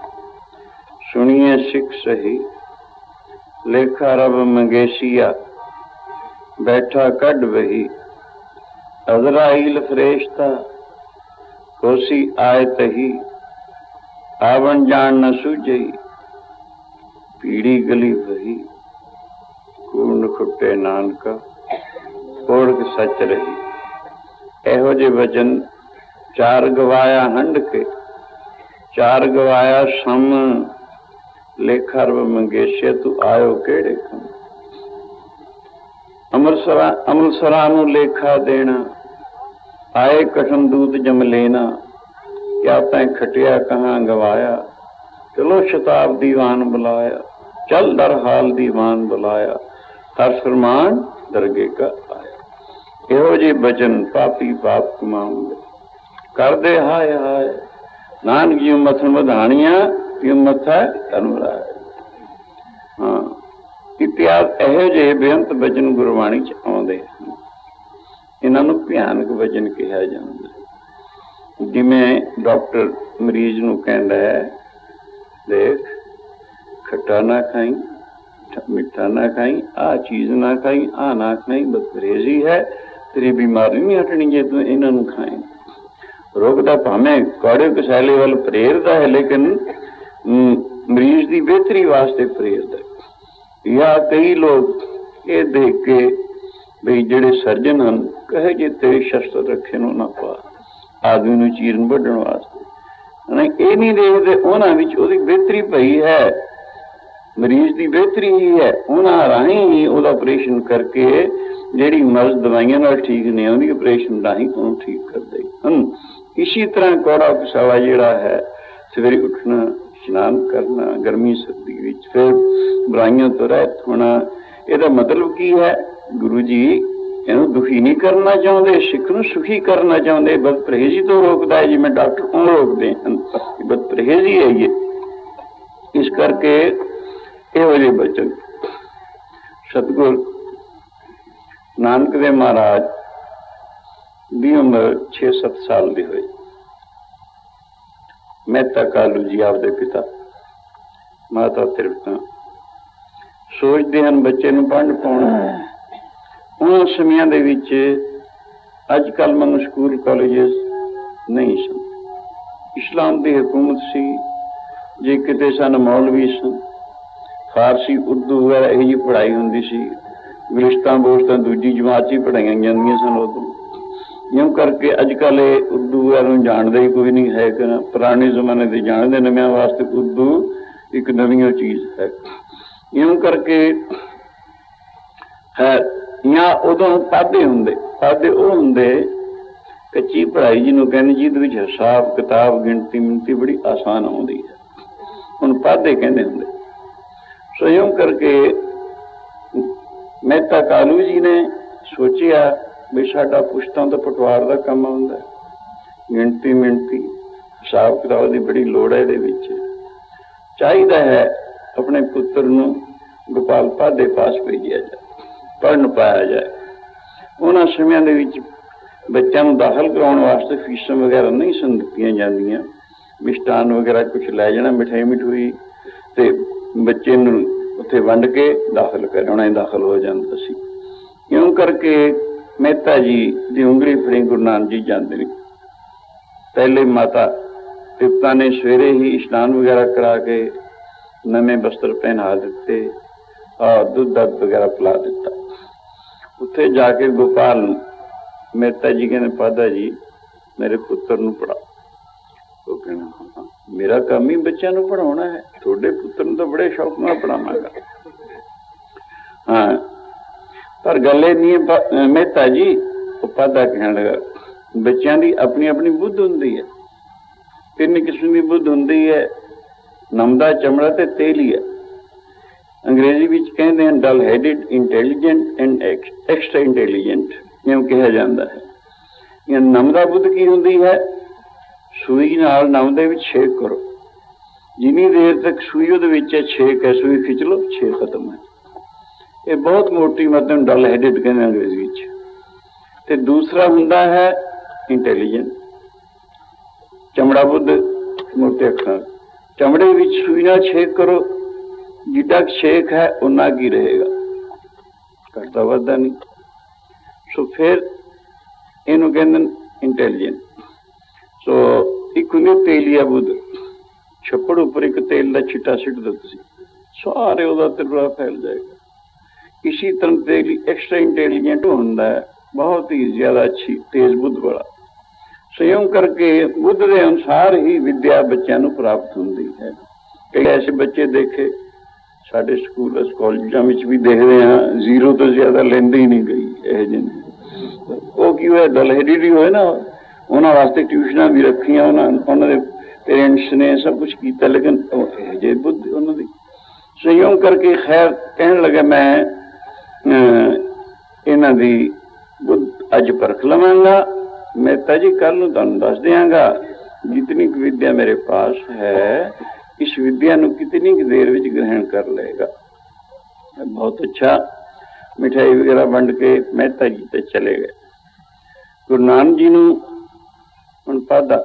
[SPEAKER 1] ਸੁਣੀਏ ਸਿੱਖ ਸਹੀ, ਲੇਖਾ ਰਬ ਮੰਗੇਸ਼ੀਆ ਬੈਠਾ ਕੱਢ ਵਹੀ, ਅਜ਼ਰਾਈਲ ਫਰੇਸ਼ਤਾ ਕੋਸੀ ਆਏ ਤਹੀ, ਆਵਣ ਜਾਣ ਨ ਸੂਝਈ ਪੀੜੀ ਗਲੀ ਵਹੀ, ਕੂੜ ਖੁੱਟੇ ਨਾਨਕਾ ਕੋੜਕ ਸੱਚ ਰਹੀ। ਇਹੋ ਜਿਹੇ ਵਚਨ ਚਾਰ ਗਵਾਇਆ ਹੰਡ ਕੇ, ਚਾਰ ਗਵਾਇਆ ਸਮ ਲੇਖਾ ਰਬ ਮੰਗੇਸ਼ੇ ਤੂੰ ਆਇਓ ਕਿਹੜੇ ਕੰਮ। ਅੰਮ੍ਰਿਤਸਰਾਂ ਨੂੰ ਲੇਖਾ ਦੇਣਾ, ਆਏ ਕਠਨ ਦੂਤ ਜਮ ਲੈਣਾ, ਕਿਆ ਤੈਂ ਖਟਿਆ ਕਹਾਂ ਗਵਾਇਆ, ਚਲੋ ਸ਼ਤਾਬ ਦੀਵਾਨ ਬੁਲਾਇਆ, ਚੱਲ ਦਰ ਹਾਲ ਦੀਵਾਨ ਬੁਲਾਇਆ, हर फरमान दरगे का आया। इहो जे बचन पापी पाप कमाऊंगे करदे हाय हाय। नानक जी मथन वधाणियां कि मथा धनवराय। हाँ, इतिहास ਇਹੋ ਜਿਹੇ ਬੇਅੰਤ ਵਚਨ ਗੁਰਬਾਣੀ ਚ ਆਉਂਦੇ ਹਨ। ਇਹਨਾਂ ਨੂੰ ਭਿਆਨਕ ਵਚਨ ਕਿਹਾ ਜਾਂਦਾ। ਜਿਵੇਂ ਡਾਕਟਰ ਮਰੀਜ਼ ਨੂੰ ਕਹਿੰਦਾ ਹੈ, ਦੇਖ ਖੱਟਾ ਨਾ ਖਾਈ, ਮਿੱਠਾ ਨਾ ਖਾਈ, ਆਹ ਚੀਜ਼ ਨਾ ਖਾਈ, ਆਹ ਨਾ ਖਾਈ, ਬਦਪਰਹੇਜ਼ੀ ਹੈ, ਤੇਰੀ ਬਿਮਾਰੀ ਨਹੀਂ ਹਟਣੀ ਜੇ ਤੂੰ ਇਹਨਾਂ ਨੂੰ ਖਾਏ। ਰੋਕਦਾ ਭਾਵੇਂ ਕੌੜੇ ਕਸਾਲੇ ਵੱਲ ਪ੍ਰੇਰਦਾ ਹੈ, ਲੇਕਿਨ ਮਰੀਜ਼ ਦੀ ਬਿਹਤਰੀ ਵਾਸਤੇ ਪ੍ਰੇਰਦਾ। ਜਾਂ ਕਈ ਲੋਕ ਇਹ ਦੇਖ ਕੇ ਬਈ ਜਿਹੜੇ ਸਰਜਨ ਹਨ ਕਹੇ ਜੇ ਤੇਰੇ ਸ਼ਸਤਰ ਰੱਖੇ ਨੂੰ ਨਾ ਪਾ, ਆਦਮੀ ਨੂੰ ਚੀਰਨ ਵੱਢਣ ਵਾਸਤੇ। ਇਹ ਨਹੀਂ ਦੇਖਦੇ ਉਹਨਾਂ ਵਿੱਚ ਉਹਦੀ ਬਿਹਤਰੀ ਪਈ ਹੈ, ਮਰੀਜ਼ ਦੀ ਬਿਹਤਰੀ ਹੀ ਹੈ। ਉਹਨਾਂ ਰਾਹੀਂ ਹੀ ਉਹਦਾ ਆਪਰੇਸ਼ਨ ਕਰਕੇ ਜਿਹੜੀ ਮਰਜ਼ ਦਵਾਈਆਂ ਨਾਲ ਠੀਕ ਨਹੀਂ ਆਉਂਦੀ, ਆਪਰੇਸ਼ਨ ਰਾਹੀਂ ਉਹਨੂੰ ਠੀਕ ਕਰਦੇ ਹਨ। ਇਸੀ ਤਰ੍ਹਾਂ ਕੌੜਾ ਕਸਾਵਾ ਜਿਹੜਾ ਹੈ, ਸਵੇਰੇ ਉੱਠਣਾ, ਇਸ਼ਨਾਨ ਕਰਨਾ ਗਰਮੀ ਸਰਦੀ ਵਿੱਚ, ਫਿਰ ਬੁਰਾਈਆਂ ਤੋਂ ਰਹਿਤ ਹੋਣਾ, ਇਹਦਾ ਮਤਲਬ ਕੀ ਹੈ? ਗੁਰੂ ਜੀ ਇਹਨੂੰ ਦੁਖੀ ਨਹੀਂ ਕਰਨਾ ਚਾਹੁੰਦੇ, ਸਿੱਖ ਨੂੰ ਸੁਖੀ ਕਰਨਾ ਚਾਹੁੰਦੇ। ਬਦਪਰਹੇਜ਼ੀ ਤੋਂ ਰੋਕਦਾ ਹੈ, ਜਿਵੇਂ ਡਾਕਟਰ ਉਹ ਰੋਕਦੇ ਹਨ। ਬਦਪਰਹੇਜ਼ੀ ਹੈ ਇਹ। ਇਸ ਕਰਕੇ ਇਹੋ ਜਿਹੇ ਬਚਨ ਸਤਿਗੁਰ ਨਾਨਕ ਦੇਵ ਮਹਾਰਾਜ ਦੀ ਉਮਰ 6-7 ਸਾਲ ਦੀ ਹੋਈ। ਮਹਿਤਾ ਕਾਲੂ ਜੀ ਆਪਦੇ ਪਿਤਾ, ਮਾਤਾ ਤ੍ਰਿਪਤਾ ਸੋਚਦੇ ਹਨ ਬੱਚੇ ਨੂੰ ਪੜ੍ਹਨ ਪਾਉਣਾ ਹੈ। ਉਹਨਾਂ ਸਮਿਆਂ ਦੇ ਵਿੱਚ ਅੱਜ ਕੱਲ੍ਹ ਵਾਂਗ ਸਕੂਲ ਕਾਲਜਸ ਨਹੀਂ ਸਨ। ਇਸਲਾਮ ਦੀ ਹਕੂਮਤ ਸੀ। ਜੇ ਕਿਤੇ ਸਨ ਮੌਲਵੀ ਸਨ, ਫਾਰਸੀ ਉਰਦੂ ਵਗੈਰਾ ਇਹੋ ਜਿਹੀ ਪੜ੍ਹਾਈ ਹੁੰਦੀ ਸੀ। ਗੁਲਿਸਤਾਂ ਬੋਸਤਾਂ ਦੂਜੀ ਜਮਾਤ 'ਚ ਹੀ ਪੜ੍ਹਾਈਆਂ ਜਾਂਦੀਆਂ ਸਨ ਉਦੋਂ। ਇਉਂ ਕਰਕੇ ਅੱਜ ਕੱਲ੍ਹ ਇਹ ਉਰਦੂ ਵਗੈਰਾ ਨੂੰ ਜਾਣਦਾ ਹੀ ਕੋਈ ਨਹੀਂ ਹੈ। ਕਿ ਪੁਰਾਣੇ ਜ਼ਮਾਨੇ ਦੇ ਜਾਣਦੇ, ਨਵਿਆਂ ਵਾਸਤੇ ਉਰਦੂ ਇੱਕ ਨਵੀਂ ਚੀਜ਼ ਹੈ। ਇਉਂ ਕਰਕੇ ਹੈ। ਜਾਂ ਉਦੋਂ ਪਾਧੇ ਹੁੰਦੇ, ਪਾਧੇ ਉਹ ਹੁੰਦੇ ਕੱਚੀ ਪੜ੍ਹਾਈ ਜਿਹਨੂੰ ਕਹਿੰਦੇ, ਜਿਹਦੇ ਵਿੱਚ ਹਿਸਾਬ ਕਿਤਾਬ ਗਿਣਤੀ ਮਿਣਤੀ ਬੜੀ ਆਸਾਨ ਆਉਂਦੀ ਹੈ, ਹੁਣ ਪਾਧੇ ਕਹਿੰਦੇ ਹੁੰਦੇ। ਸੋ ਇਉਂ ਕਰਕੇ ਮਹਿਤਾ ਕਾਲੂ ਜੀ ਨੇ ਸੋਚਿਆ ਵੀ ਸਾਡਾ ਪੁਸ਼ਤਾਂ ਤੋਂ ਪਟਵਾਰ ਦਾ ਕੰਮ ਆਉਂਦਾ, ਗਿਣਤੀ ਮਿਣਤੀ ਹਿਸਾਬ ਕਿਤਾਬ ਦੀ ਬੜੀ ਲੋੜ ਹੈ। ਇਹਦੇ ਵਿੱਚ ਚਾਹੀਦਾ ਹੈ ਆਪਣੇ ਪੁੱਤਰ ਨੂੰ ਗੋਪਾਲ ਪਾਧੇ ਪਾਸ ਭੇਜਿਆ ਜਾਏ, ਪੜ੍ਹਨ ਪਾਇਆ ਜਾਏ। ਉਹਨਾਂ ਸਮਿਆਂ ਦੇ ਵਿੱਚ ਬੱਚਿਆਂ ਨੂੰ ਦਾਖਲ ਕਰਾਉਣ ਵਾਸਤੇ ਫੀਸਾਂ ਵਗੈਰਾ ਨਹੀਂ ਸਨ ਦਿੱਤੀਆਂ ਜਾਂਦੀਆਂ। ਮਿਸ਼ਟਾਨ ਵਗੈਰਾ ਕੁਛ ਲੈ ਜਾਣਾ, ਮਿਠਾਈ ਮਿਠੂਈ, ਤੇ ਬੱਚੇ ਨੂੰ ਉੱਥੇ ਵੰਡ ਕੇ ਦਾਖਲ ਕਰਾਉਣਾ, ਹੀ ਦਾਖਲ ਹੋ ਜਾਂਦਾ ਸੀ। ਇਉਂ ਕਰਕੇ ਮਹਿਤਾ ਜੀ ਦੀ ਉਂਗਲੀ ਫੜੀ ਗੁਰੂ ਨਾਨਕ ਜੀ ਜਾਂਦੇ ਨੇ। ਪਹਿਲੇ ਮਾਤਾ ਤ੍ਰਿਪਤਾ ਨੇ ਸਵੇਰੇ ਹੀ ਇਸ਼ਨਾਨ ਵਗੈਰਾ ਕਰਾ ਕੇ ਨਵੇਂ ਬਸਤਰ ਪਹਿਨਾ ਦਿੱਤੇ, ਔਰ ਦੁੱਧ ਦੱਧ ਵਗੈਰਾ ਪਿਲਾ ਦਿੱਤਾ। ਉੱਥੇ ਜਾ ਕੇ ਗੋਪਾਲ ਨੂੰ ਮਹਿਤਾ ਜੀ ਕਹਿੰਦੇ, ਪਾਧਾ ਜੀ ਮੇਰੇ ਪੁੱਤਰ ਨੂੰ ਪੜ੍ਹਾਓ। ਉਹ ਕਹਿੰਦਾ, ਮੇਰਾ ਕੰਮ ਹੀ ਬੱਚਿਆਂ ਨੂੰ ਪੜ੍ਹਾਉਣਾ ਹੈ, ਤੁਹਾਡੇ ਪੁੱਤਰ ਨੂੰ ਤਾਂ ਬੜੇ ਸ਼ੌਕ ਨਾਲ ਪੜ੍ਹਾਵਾਂਗਾ। ਹਾਂ, ਪਰ ਗੱਲ ਇਹ ਨਹੀਂ ਹੈ ਮਹਿਤਾ ਜੀ। ਉਹ ਪਾਧਾ ਕਹਿਣ ਲੱਗਾ, ਬੱਚਿਆਂ ਦੀ ਆਪਣੀ ਆਪਣੀ ਬੁੱਧ ਹੁੰਦੀ ਹੈ। 3 ਕਿਸਮ ਦੀ ਬੁੱਧ ਹੁੰਦੀ ਹੈ, ਨਮਦਾ, ਚਮੜਾ ਤੇ ਤੇਲੀਆ। ਅੰਗਰੇਜ਼ੀ ਵਿੱਚ ਕਹਿੰਦੇ ਹਨ dull headed, intelligent and extra intelligent, ਇਉਂ ਕਿਹਾ ਜਾਂਦਾ ਹੈ। ਇਹ ਨਮਦਾ ਬੁੱਧ ਕੀ ਹੁੰਦੀ ਹੈ? ਸੂਈ ਨਾਲ ਨਮਦੇ ਵਿੱਚ ਛੇਕ ਕਰੋ, ਜਿੰਨੀ ਦੇਰ ਤੱਕ ਸੂਈ ਉਹਦੇ ਵਿੱਚ ਛੇਕ ਹੈ, ਸੂਈ ਖਿੱਚ ਲਓ, ਛੇਕ ਖਤਮ ਹੈ। ਇਹ ਬਹੁਤ ਮੋਟੀ ਮਤਲਬ ਡਲ ਹੈਡਡ ਕਹਿੰਦੇ ਅੰਗਰੇਜ਼ੀ ਵਿੱਚ। ਤੇ ਦੂਸਰਾ ਹੁੰਦਾ ਹੈ ਇੰਟੈਲੀਜੈਂਟ, ਚਮੜਾ ਬੁੱਧ, ਮੋਟੇ ਅੱਖਾਂ। ਚਮੜੇ ਵਿੱਚ ਸੂਈ ਨਾਲ ਛੇਕ ਕਰੋ, ਜਿੱਡਾ ਛੇਕ ਹੈ ਉਨਾ ਕੀ ਰਹੇਗਾ, ਘਟਦਾ ਵੱਧਦਾ ਨਹੀਂ। ਸੋ ਫਿਰ ਇਹਨੂੰ ਕਹਿੰਦੇ ਇੰਟੈਲੀਜੈਂਟ। ਸੋ ਇੱਕ ਹੁੰਦੀ ਤੇਲੀਆ ਬੁੱਧ, ਛੱਪੜ ਉੱਪਰ ਇੱਕ ਤੇਲ ਦਾ ਛਿੱਟਾ ਸਿੱਟ ਦਿਓ ਤੁਸੀਂ, ਸਾਰੇ ਉਹਦਾ ਤਿਰਲਾ ਫੈਲ ਜਾਏਗਾ। ਇਸੀ ਤਰ੍ਹਾਂ ਤੇਲੀ ਐਕਸਟਰਾ ਇੰਟੈਲੀਜੈਂਟ ਹੁੰਦਾ ਹੈ, ਬਹੁਤ ਹੀ ਜ਼ਿਆਦਾ ਅੱਛੀ ਤੇਜ਼ ਬੁੱਧ ਵਾਲਾ। ਸੋ ਇਉਂ ਕਰਕੇ ਬੁੱਧ ਦੇ ਅਨੁਸਾਰ ਹੀ ਵਿਦਿਆ ਬੱਚਿਆਂ ਨੂੰ ਪ੍ਰਾਪਤ ਹੁੰਦੀ ਹੈ। ਕਈ ਐਸੇ ਬੱਚੇ ਦੇਖੇ ਸਾਡੇ ਸਕੂਲ ਕਾਲਜਾਂ ਵਿੱਚ ਵੀ ਦੇਖਦੇ ਹਾਂ, 0 ਤੋਂ ਜ਼ਿਆਦਾ ਲੈਂਦੇ ਹੀ ਨਹੀਂ ਗਈ ਇਹੋ ਜਿਹੇ। ਉਹ ਕੀ ਹੋਇਆ, ਡਲ ਹੈਡਡ ਹੀ ਹੋਏ ਨਾ। ਉਹਨਾਂ ਵਾਸਤੇ ਟਿਊਸ਼ਨਾਂ ਵੀ ਰੱਖੀਆਂ, ਉਹਨਾਂ ਦੇ ਪੇਰੈਂਟਸ ਨੇ ਸਭ ਕੁਛ ਕੀਤਾ, ਲੇਕਿਨ ਇਹੋ ਜਿਹੇ ਬੁੱਧ ਉਹਨਾਂ ਦੀ। ਸੋ ਇਉਂ ਕਰਕੇ ਖੈਰ ਕਹਿਣ ਲੱਗਾ, ਮੈਂ ਇਹਨਾਂ ਦੀ ਬੁੱਧ ਅੱਜ ਪਰਖ ਲਵਾਂਗਾ। ਮਹਿਤਾ ਜੀ ਕੱਲ ਨੂੰ ਤੁਹਾਨੂੰ ਦੱਸ ਦਿਆਂਗਾ ਜਿਤਨੀ ਕੁ ਵਿਦਿਆ ਮੇਰੇ ਪਾਸ ਹੈ, ਇਸ ਵਿਦਿਆ ਨੂੰ ਕਿਤਨੀ ਕੁ ਦੇਰ ਵਿੱਚ ਗ੍ਰਹਿਣ ਕਰ ਲਏਗਾ। ਬਹੁਤ ਅੱਛਾ। ਮਿਠਾਈ ਵਗੈरह ਵੰਡ ਕੇ ਮਹਿਤਾ ਜੀ ਤੇ ਚਲੇ ਗਏ। ਗੁਰੂ ਨਾਨਕ ਜੀ ਨੂੰ ਹੁਣ ਪਾਦਾ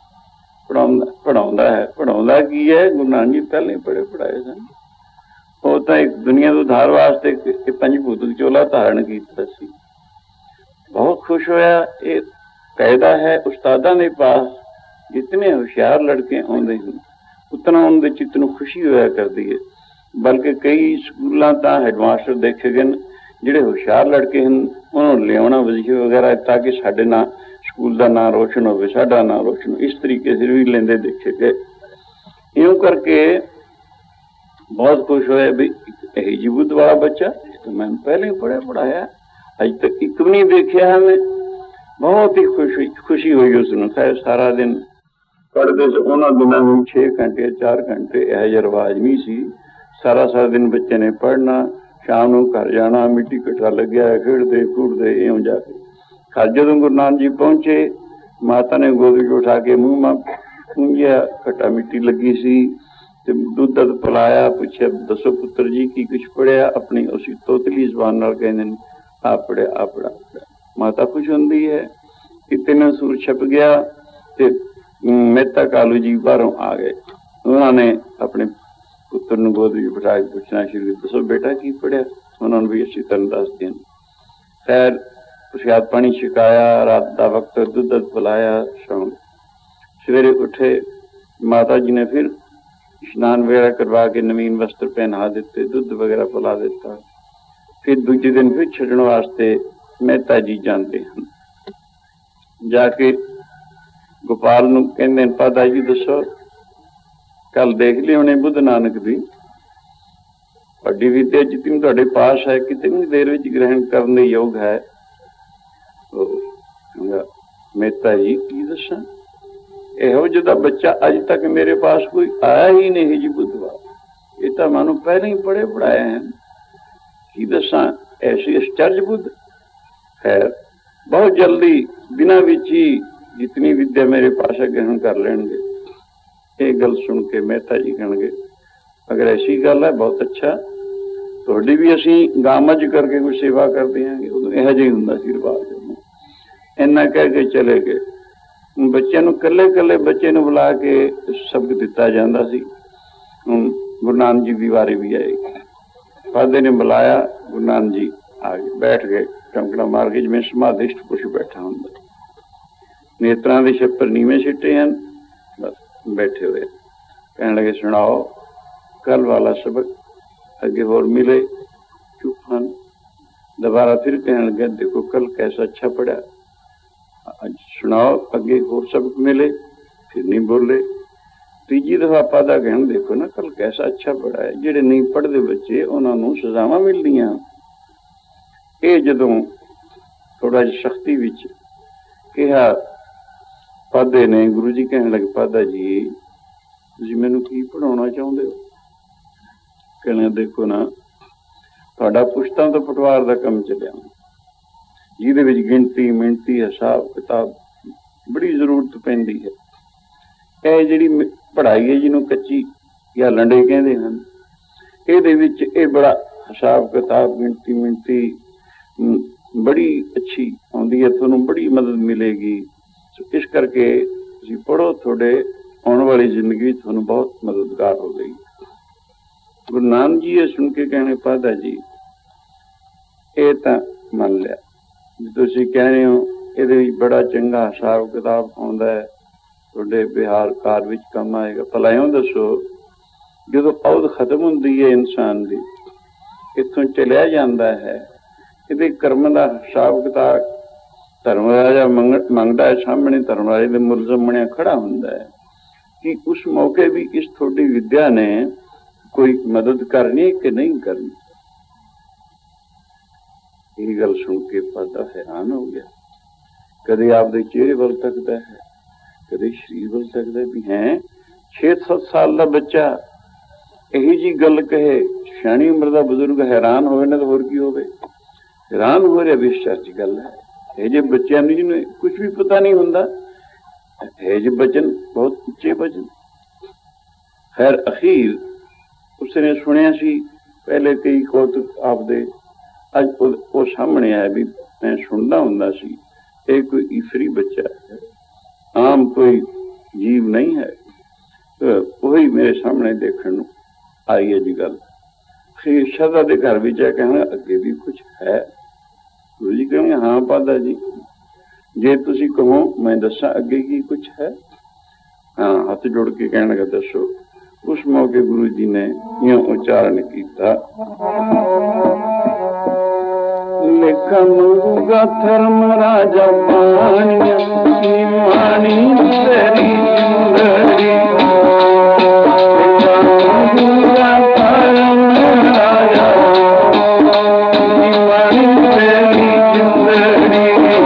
[SPEAKER 1] ਪੜਾਉਂਦਾ ਹੈ। ਪੜਾਉਂਦਾ ਕੀ ਹੈ? ਗੁਰੂ ਨਾਨਕ ਜੀ ਪਹਿਲਾਂ ਹੀ ਪੜ੍ਹਾਏ ਸਨ। ਉਹ ਤਾਂ ਇੱਕ ਦੁਨੀਆ ਤੋਂ ਉਧਾਰ ਵਾਸਤੇ ਪੰਜ ਭੂਤ ਚੋਲਾ ਧਾਰਨ ਕੀਤਾ ਸੀ। ਬਹੁਤ ਖੁਸ਼ ਹੋਇਆ। ਇਹ ਕਾਇਦਾ ਹੈ ਉਸਤਾਦਾਂ ਦੇ ਪਾਸ ਜਿਤਨੇ ਹੁਸ਼ਿਆਰ ਲੜਕੇ ਆਉਂਦੇ ਹਨ ਉਤਨਾ ਉਹਨਾਂ ਦੇ ਚਿੱਤ ਨੂੰ ਖੁਸ਼ੀ ਹੋਇਆ ਕਰਦੀ ਹੈ। ਬਲਕਿ ਕਈ ਸਕੂਲਾਂ ਤਾਂ ਹੈਡਮਾਸਟਰ ਦੇਖੇ ਗਏ ਜਿਹੜੇ ਹੁਸ਼ਿਆਰ ਲੜਕੇ ਹਨ ਉਹਨਾਂ ਨੂੰ ਲਿਆਉਣਾ ਵਜ਼ੀਫੇ ਵਗੈਰਾ ਤਾਂ ਕਿ ਸਾਡੇ ਨਾਂ ਸਕੂਲ ਦਾ ਨਾਂ ਰੋਸ਼ਨ ਹੋਵੇ, ਸਾਡਾ ਨਾਂ ਰੋਸ਼ਨ ਹੋਵੇ। ਇਸ ਤਰੀਕੇ ਸਿਰ ਵੀ ਲੈਂਦੇ ਦੇਖੇ ਗਏ। ਇਉਂ ਕਰਕੇ ਬਹੁਤ ਖੁਸ਼ ਹੋਇਆ ਵੀ ਇਹੀ ਜੀ ਬੁੱਧ ਵਾਲਾ ਬੱਚਾ, ਇਹ ਤਾਂ ਮੈਂ ਪਹਿਲਾਂ ਹੀ ਪੜ੍ਹਾਇਆ, ਅਜ ਤੱਕ ਇੱਕ ਵੀ ਨਹੀਂ ਦੇਖਿਆ ਹਮੇ। ਬਹੁਤ ਹੀ ਖੁਸ਼ੀ ਹੋਈ ਉਸਨੂੰ। ਖੈਰ ਸਾਰਾ ਦਿਨ ਪੜ੍ਹਦੇ ਸੀ। ਉਹਨਾਂ ਦਿਨਾਂ ਨੂੰ 6 ਘੰਟੇ 4 ਘੰਟੇ ਇਹੋ ਜਿਹਾ ਰਿਵਾਜ ਨਹੀਂ ਸੀ। ਸਾਰਾ ਦਿਨ ਬੱਚੇ ਨੇ ਪੜ੍ਹਨਾ, ਸ਼ਾਮ ਨੂੰ ਘਰ ਜਾਣਾ, ਮਿੱਟੀ ਘੱਟਾ ਲੱਗਿਆ ਖੇਡਦੇ ਖੂਡਦੇ ਇਉਂ ਜਾ ਕੇ ਘਰ ਜਦੋਂ ਗੁਰੂ ਨਾਨਕ ਜੀ ਪਹੁੰਚੇ, ਮਾਤਾ ਨੇ ਗੋਦ ਵਿੱਚ ਉਠਾ ਕੇ ਮੂੰਹ ਮਾ ਪੂੰਝਿਆ, ਘੱਟਾ ਮਿੱਟੀ ਲੱਗੀ ਸੀ ਤੇ ਦੁੱਧ ਦੱਧ ਪਿਲਾਇਆ। ਪੁੱਛਿਆ ਦੱਸੋ ਪੁੱਤਰ ਜੀ ਕੀ ਕੁਛ ਪੜ੍ਹਿਆ? ਆਪਣੀ ਉਸੀ ਤੋਤਲੀ ਜ਼ਬਾਨ ਨਾਲ ਕਹਿੰਦੇ ਨੇ ਆ ਪੜ੍ਹਿਆ ਆ ਪੜ੍ਹਾ। ਮਾਤਾ ਖੁਸ਼ ਹੁੰਦੀ ਹੈ। ਕਿਤੇ ਨਾ ਸੂਰ ਛਪ ਗਿਆ ਤੇ ਮਹਿਤਾ ਕਾਲੂ ਜੀ ਬਾਹਰੋਂ ਆ ਗਏ। ਉਹਨਾਂ ਨੇ ਆਪਣੇ ਪੁੱਤਰ ਨੂੰ ਗੋਦ ਵਿੱਚ ਬਿਠਾ ਕੇ ਪੁੱਛਣਾ ਸ਼ੁਰੂ ਕੀਤਾ, ਦੱਸੋ ਬੇਟਾ ਕੀ ਪੜ੍ਹਿਆ? ਉਹਨਾਂ ਨੂੰ ਵੀ ਅਸੀਂ ਤੁਹਾਨੂੰ ਦੱਸਦੇ ਹਾਂ। ਖੈਰ ਪ੍ਰਸ਼ਾਦ ਪਾਣੀ ਛਕਾਇਆ, ਰਾਤ ਦਾ ਵਕਤ ਦੁੱਧ ਦੱਧ ਪਿਲਾਇਆ। ਸ਼ਾਮ ਸਵੇਰੇ ਉੱਠੇ, ਮਾਤਾ ਜੀ ਨੇ ਫਿਰ ਇਸ਼ਨਾਨ ਵਗੈਰਾ ਕਰਵਾ ਕੇ ਨਵੀਨ ਵਸਤਰ ਪਹਿਨਾ ਦਿੱਤੇ, ਦੁੱਧ ਵਗੈਰਾ ਪਿਲਾ ਦਿੱਤਾ। ਫਿਰ ਦੂਜੇ ਦਿਨ ਫਿਰ ਛੱਡਣ ਵਾਸਤੇ ਮਹਿਤਾ ਜੀ ਜਾਂਦੇ ਹਨ। ਜਾ ਕੇ ਗੋਪਾਲ ਨੂੰ ਕਹਿੰਦੇ ਨੇ ਪਾਦਾ ਜੀ ਦੱਸੋ ਕੱਲ ਦੇਖ ਲਈ ਉਹਨੇ ਬੁੱਧ ਨਾਨਕ ਦੀ ਵੱਡੀ ਵਿਦਿਆ ਜਿਤਨੀ ਤੁਹਾਡੇ ਪਾਸ ਹੈ ਕਿਤਨੀ ਦੇਰ ਵਿੱਚ ਗ੍ਰਹਿਣ ਕਰਨ ਦੇ ਯੋਗ ਹੈ? ਮਹਿਤਾ ਜੀ ਕੀ ਦੱਸਾਂ, ਇਹੋ ਜਿਹਦਾ ਬੱਚਾ ਅੱਜ ਤੱਕ ਮੇਰੇ ਪਾਸ ਕੋਈ ਆਇਆ ਹੀ ਨਹੀਂ ਜੀ ਬੁੱਧਵਾ। ਇਹ ਤਾਂ ਮੈਨੂੰ ਪਹਿਲਾਂ ਹੀ ਪੜ੍ਹਾਏ ਹਨ। ਕੀ ਦੱਸਾਂ ਐਸੀ ਅਚਰਜ ਬੁੱਧ। ਖੈਰ ਬਹੁਤ ਜਲਦੀ ਦਿਨਾਂ ਵਿੱਚ ਹੀ ਜਿਤਨੀ ਵਿਦਿਆ ਮੇਰੇ ਪਾਸ ਹੈ ਗ੍ਰਹਿਣ ਕਰ ਲੈਣਗੇ। ਇਹ ਗੱਲ ਸੁਣ ਕੇ ਮਹਿਤਾ ਜੀ ਕਹਿਣਗੇ ਅਗਰ ਐਸੀ ਗੱਲ ਹੈ ਬਹੁਤ ਅੱਛਾ, ਤੁਹਾਡੀ ਵੀ ਅਸੀਂ ਗਾਮਜ ਕਰਕੇ ਕੋਈ ਸੇਵਾ ਕਰ ਦਿਆਂਗੇ। ਉਦੋਂ ਇਹੋ ਜਿਹਾ ਹੀ ਹੁੰਦਾ ਸੀ ਰਿਵਾਜ। ਇੰਨਾ ਕਹਿ ਕੇ ਚਲੇ ਗਏ। ਬੱਚਿਆਂ ਨੂੰ ਇਕੱਲੇ ਬੱਚੇ ਨੂੰ ਬੁਲਾ ਕੇ ਸਬਕ ਦਿੱਤਾ ਜਾਂਦਾ ਸੀ। ਹੁਣ ਗੁਰੂ ਨਾਨਕ ਜੀ ਦੀ ਵਾਰੀ ਵੀ ਆਏਗੀ। ਫਾਦਰ ਨੇ ਬੁਲਾਇਆ, ਗੁਰੂ ਨਾਨਕ ਜੀ ਆ ਗਏ, ਬੈਠ ਗਏ ਚਮਕਣਾ ਮਾਰ ਕੇ ਜਿਵੇਂ ਸਮਾਧਿਸ਼ਟ ਪੁਰਸ਼ ਬੈਠਾ ਹੁੰਦਾ। ਨੇਤਰਾਂ ਦੇ ਛੱਪਰ ਨੀਵੇਂ ਸਿੱਟੇ ਹਨ, ਬਸ ਬੈਠੇ ਹੋਏ। ਕਹਿਣ ਲੱਗੇ ਸੁਣਾਓ ਕੱਲ ਵਾਲਾ ਸਬਕ। ਅੱਗੇ ਹੋਰ ਮਿਲੇ, ਚੁੱਪ ਹਨ। दोबारा फिर कहने लगे देखो कल कैसा अच्छा पढ़ा, आज सुनाओ अगे और सबक मिले, फिर नहीं बोले। तीजी दफा पादा कहन देखो ना कल कैसा अच्छा पढ़ा है, जेडे नहीं पढ़ते बच्चे उन्होंने सजावां मिलदियां। ये जदों थोड़ा जिहा सख्ती विच कहा पादे ने, गुरु जी कहने लगे पादा जी तुसीं मैनूं की पढ़ाउणा चाहुंदे हो? कहने देखो ना ਤੁਹਾਡਾ ਪੁਸ਼ਤਾਂ ਤੋਂ ਪਟਵਾਰ ਦਾ ਕੰਮ ਚੱਲਿਆ, ਜਿਹਦੇ ਵਿੱਚ ਗਿਣਤੀ ਮਿਣਤੀ ਹਿਸਾਬ ਕਿਤਾਬ ਬੜੀ ਜ਼ਰੂਰਤ ਪੈਂਦੀ ਹੈ। ਇਹ ਜਿਹੜੀ ਪੜ੍ਹਾਈ ਹੈ ਜਿਹਨੂੰ ਕੱਚੀ ਜਾਂ ਲੰਡੇ ਕਹਿੰਦੇ ਹਨ, ਇਹਦੇ ਵਿੱਚ ਇਹ ਬੜਾ ਹਿਸਾਬ ਕਿਤਾਬ ਗਿਣਤੀ ਮਿਣਤੀ ਬੜੀ ਅੱਛੀ ਆਉਂਦੀ ਹੈ, ਤੁਹਾਨੂੰ ਬੜੀ ਮਦਦ ਮਿਲੇਗੀ। ਇਸ ਕਰਕੇ ਤੁਸੀਂ ਪੜ੍ਹੋ, ਤੁਹਾਡੇ ਆਉਣ ਵਾਲੀ ਜ਼ਿੰਦਗੀ ਤੁਹਾਨੂੰ ਬਹੁਤ ਮਦਦਗਾਰ ਹੋਵੇਗੀ। ਗੁਰੂ ਨਾਨਕ ਜੀ ਇਹ ਸੁਣ ਕੇ ਕਹਿਣੇ ਪਾਦਾ ਜੀ ਇਹ ਤਾਂ ਮੰਨ ਲਿਆ ਤੁਸੀਂ ਕਹਿ ਰਹੇ ਹੋ, ਇਹਦੇ ਵਿੱਚ ਬੜਾ ਚੰਗਾ ਹਿਸਾਬ ਕਿਤਾਬ ਆਉਂਦਾ ਹੈ, ਤੁਹਾਡੇ ਵਿਹਾਰ ਕਾਰ ਵਿੱਚ ਕੰਮ ਆਏਗਾ। ਭਲਾ ਇਉਂ ਦੱਸੋ ਜਦੋਂ ਔਧ ਖਤਮ ਹੁੰਦੀ ਹੈ ਇਨਸਾਨ ਦੀ, ਇੱਥੋਂ ਚਲਿਆ ਜਾਂਦਾ ਹੈ, ਇਹਦੇ ਕਰਮ ਦਾ ਹਿਸਾਬ ਕਿਤਾਬ ਧਰਮ ਰਾਜਾ ਮੰਗਦਾ ਹੈ ਸਾਹਮਣੇ, ਧਰਮ ਰਾਜੇ ਦੇ ਮੁਲਜ਼ਮ ਬਣਿਆ ਖੜਾ ਹੁੰਦਾ ਹੈ ਕਿ ਉਸ ਮੌਕੇ ਵੀ ਇਸ ਤੁਹਾਡੀ ਵਿਦਿਆ ਨੇ ਕੋਈ ਮਦਦ ਕਰਨੀ ਕਿ ਨਹੀਂ ਕਰਨੀ। ਇਹ ਗੱਲ ਸੁਣ ਕੇ ਪਾਦਾ ਹੈਰਾਨ ਹੋ ਗਿਆ। ਕਦੇ ਆਪਦੇ ਚਿਹਰੇ ਵੱਲ ਤੱਕਦਾ ਹੈ, ਕਦੇ ਸਰੀਰ ਵੱਲ ਤੱਕਦਾ ਵੀ ਹੈ 6-7 ਸਾਲ ਦਾ ਬੱਚਾ ਇਹੀ ਜੀ ਗੱਲ ਕਹੇ, ਸਿਆਣੀ ਉਮਰ ਦਾ ਬਜ਼ੁਰਗ ਹੈਰਾਨ ਹੋਵੇ ਨਾ ਤਾਂ ਹੋਰ ਕੀ ਹੋਵੇ। हैरान हो रहा भी सच गल है। ਇਹ ਜੇ ਬੱਚਿਆਂ ਨੂੰ ਜਿਹਨੂੰ ਕੁਝ ਵੀ ਪਤਾ ਨਹੀਂ ਹੁੰਦਾ, ਇਹ ਜੇ ਬਚਨ ਬਹੁਤ ਉੱਚੇ ਬਚਨ। ਖੈਰ ਅਖੀਰ ਉਸਨੇ ਸੁਣਿਆ ਸੀ ਪਹਿਲੇ ਕਈ ਕੌਤਕ ਆਪਦੇ, ਅੱਜ ਉਹ ਸਾਹਮਣੇ ਆਇਆ ਵੀ ਮੈਂ ਸੁਣਦਾ ਹੁੰਦਾ ਸੀ ਇਹ ਕੋਈ ਈਸਰੀ ਬੱਚਾ ਹੈ, ਆਮ ਕੋਈ ਜੀਵ ਨਹੀਂ ਹੈ। ਉਹੀ ਮੇਰੇ ਸਾਹਮਣੇ ਦੇਖਣ ਨੂੰ ਆਈ ਹੈ ਜੀ ਗੱਲ। ਫਿਰ ਸ਼ਰਧਾ ਦੇ ਘਰ ਵਿੱਚ ਆ ਕਹਿਣਾ ਅੱਗੇ ਵੀ ਕੁਛ ਹੈ। ਗੁਰੂ ਜੀ ਕਹਿੰਦੇ ਹਾਂ ਪਾਦਾ ਜੀ, ਜੇ ਤੁਸੀਂ ਕਹੋ ਮੈਂ ਦੱਸਾਂ ਅੱਗੇ ਕੀ ਕੁਛ ਹੈ। ਹਾਂ, ਹੱਥ ਜੋੜ ਕੇ ਕਹਿਣ ਲੱਗਾ ਦੱਸੋ। ਉਸ ਮੌਕੇ ਗੁਰੂ ਜੀ ਨੇ ਇਉਂ ਉਚਾਰਨ ਕੀਤਾ, ਲਿਖਣ ਗੁਗਾ ਧਰਮ ਰਾਜਾ ਬਾਣੀਆਂ ਨਿਮਾਣੀ ਤੇਰੀ ਜਿੰਦੜੀ, ਗੁਗਾ ਧਰਮ ਰਾਜਾ ਨਿਮਾਣੀ ਤੇਰੀ ਜਿੰਦੜੀ।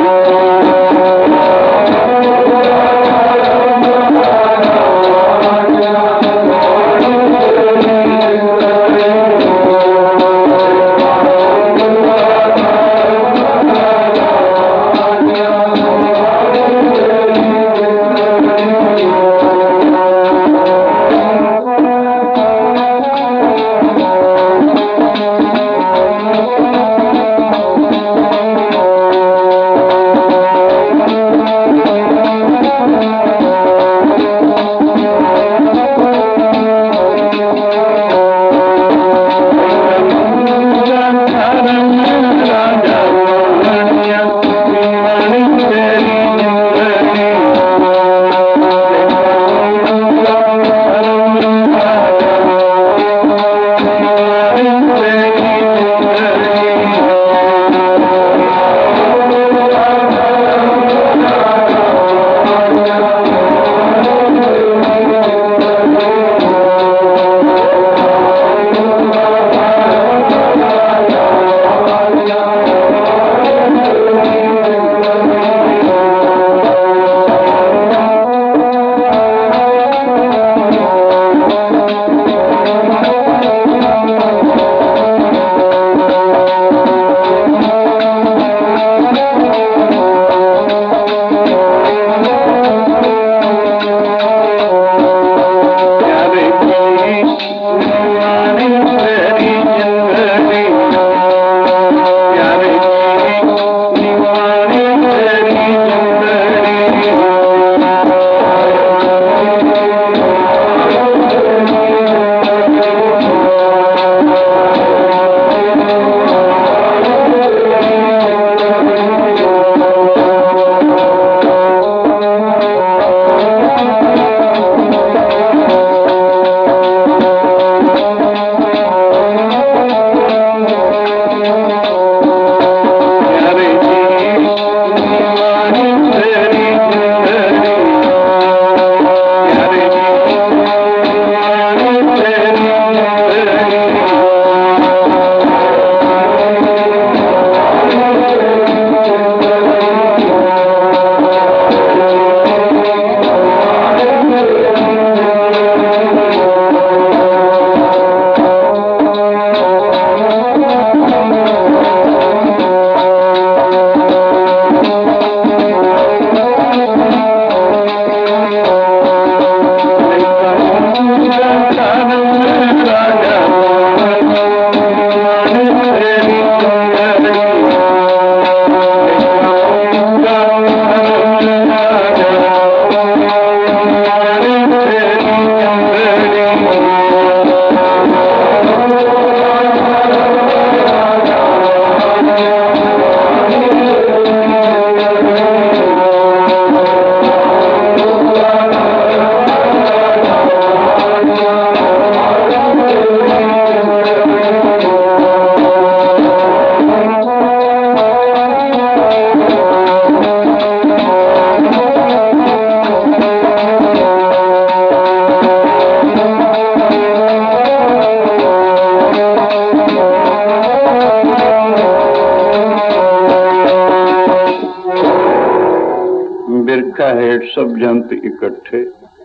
[SPEAKER 1] ਹੇਠ ਸਭ ਜੰਤ ਇਕੱਠੇ,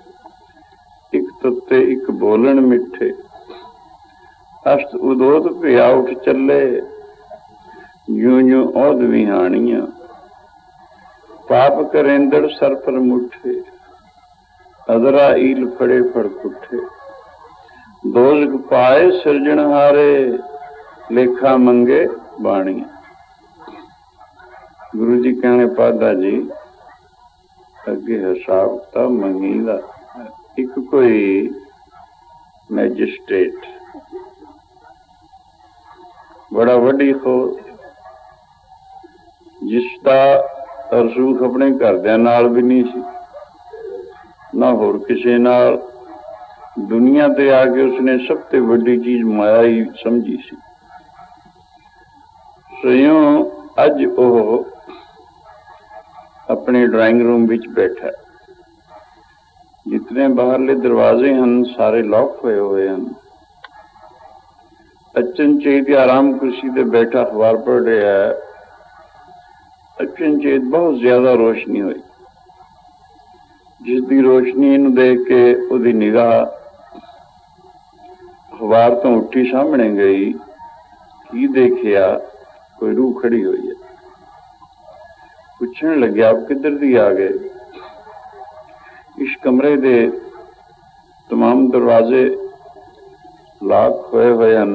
[SPEAKER 1] ਇੱਕ ਤੱਤੇ ਇੱਕ ਬੋਲਣ ਮਿੱਠੇ, ਅਸ਼ਟ ਉਦੋਤ ਭਿਆ ਉੱਠ ਚੱਲੇ, ज्यों ज्यों औध विहाणियां, पाप करेंदड़ सर पर मुठे, अदरा ईल फड़े फड़ कुठे, दोजक पाए सिरजनहारे, लेखा मंगे बाणियां। गुरु जी कहने पादा जी अगे हिसाब किताब मंगीदा। एक कोई मैजिस्ट्रेट बड़ा वड्डी खोज, जिसका रसूख अपने घरदियां नाल भी नहीं सी, ना होर किसी नाल। दुनिया ते आके उसने सब ते वड्डी चीज माया ही समझी सी। स्वयों अज ओह अपने ड्राइंग रूम विच बैठा, जितने बाहरले दरवाजे हैं सारे लॉक होए हुए हैं। अचनचेत आराम कुर्सी ते बैठा अखबार पढ़ रहा है। अचनचेत बहुत ज्यादा रोशनी हुई, जिसकी रोशनी नूं देख के उहदी निगाह अखबार तो उठी सामने गई। की देखिया, कोई रूह खड़ी हुई है। पूछने लगे आप किधर दी आ गए? इस कमरे दे तमाम दरवाजे लॉक होए हुए हैं,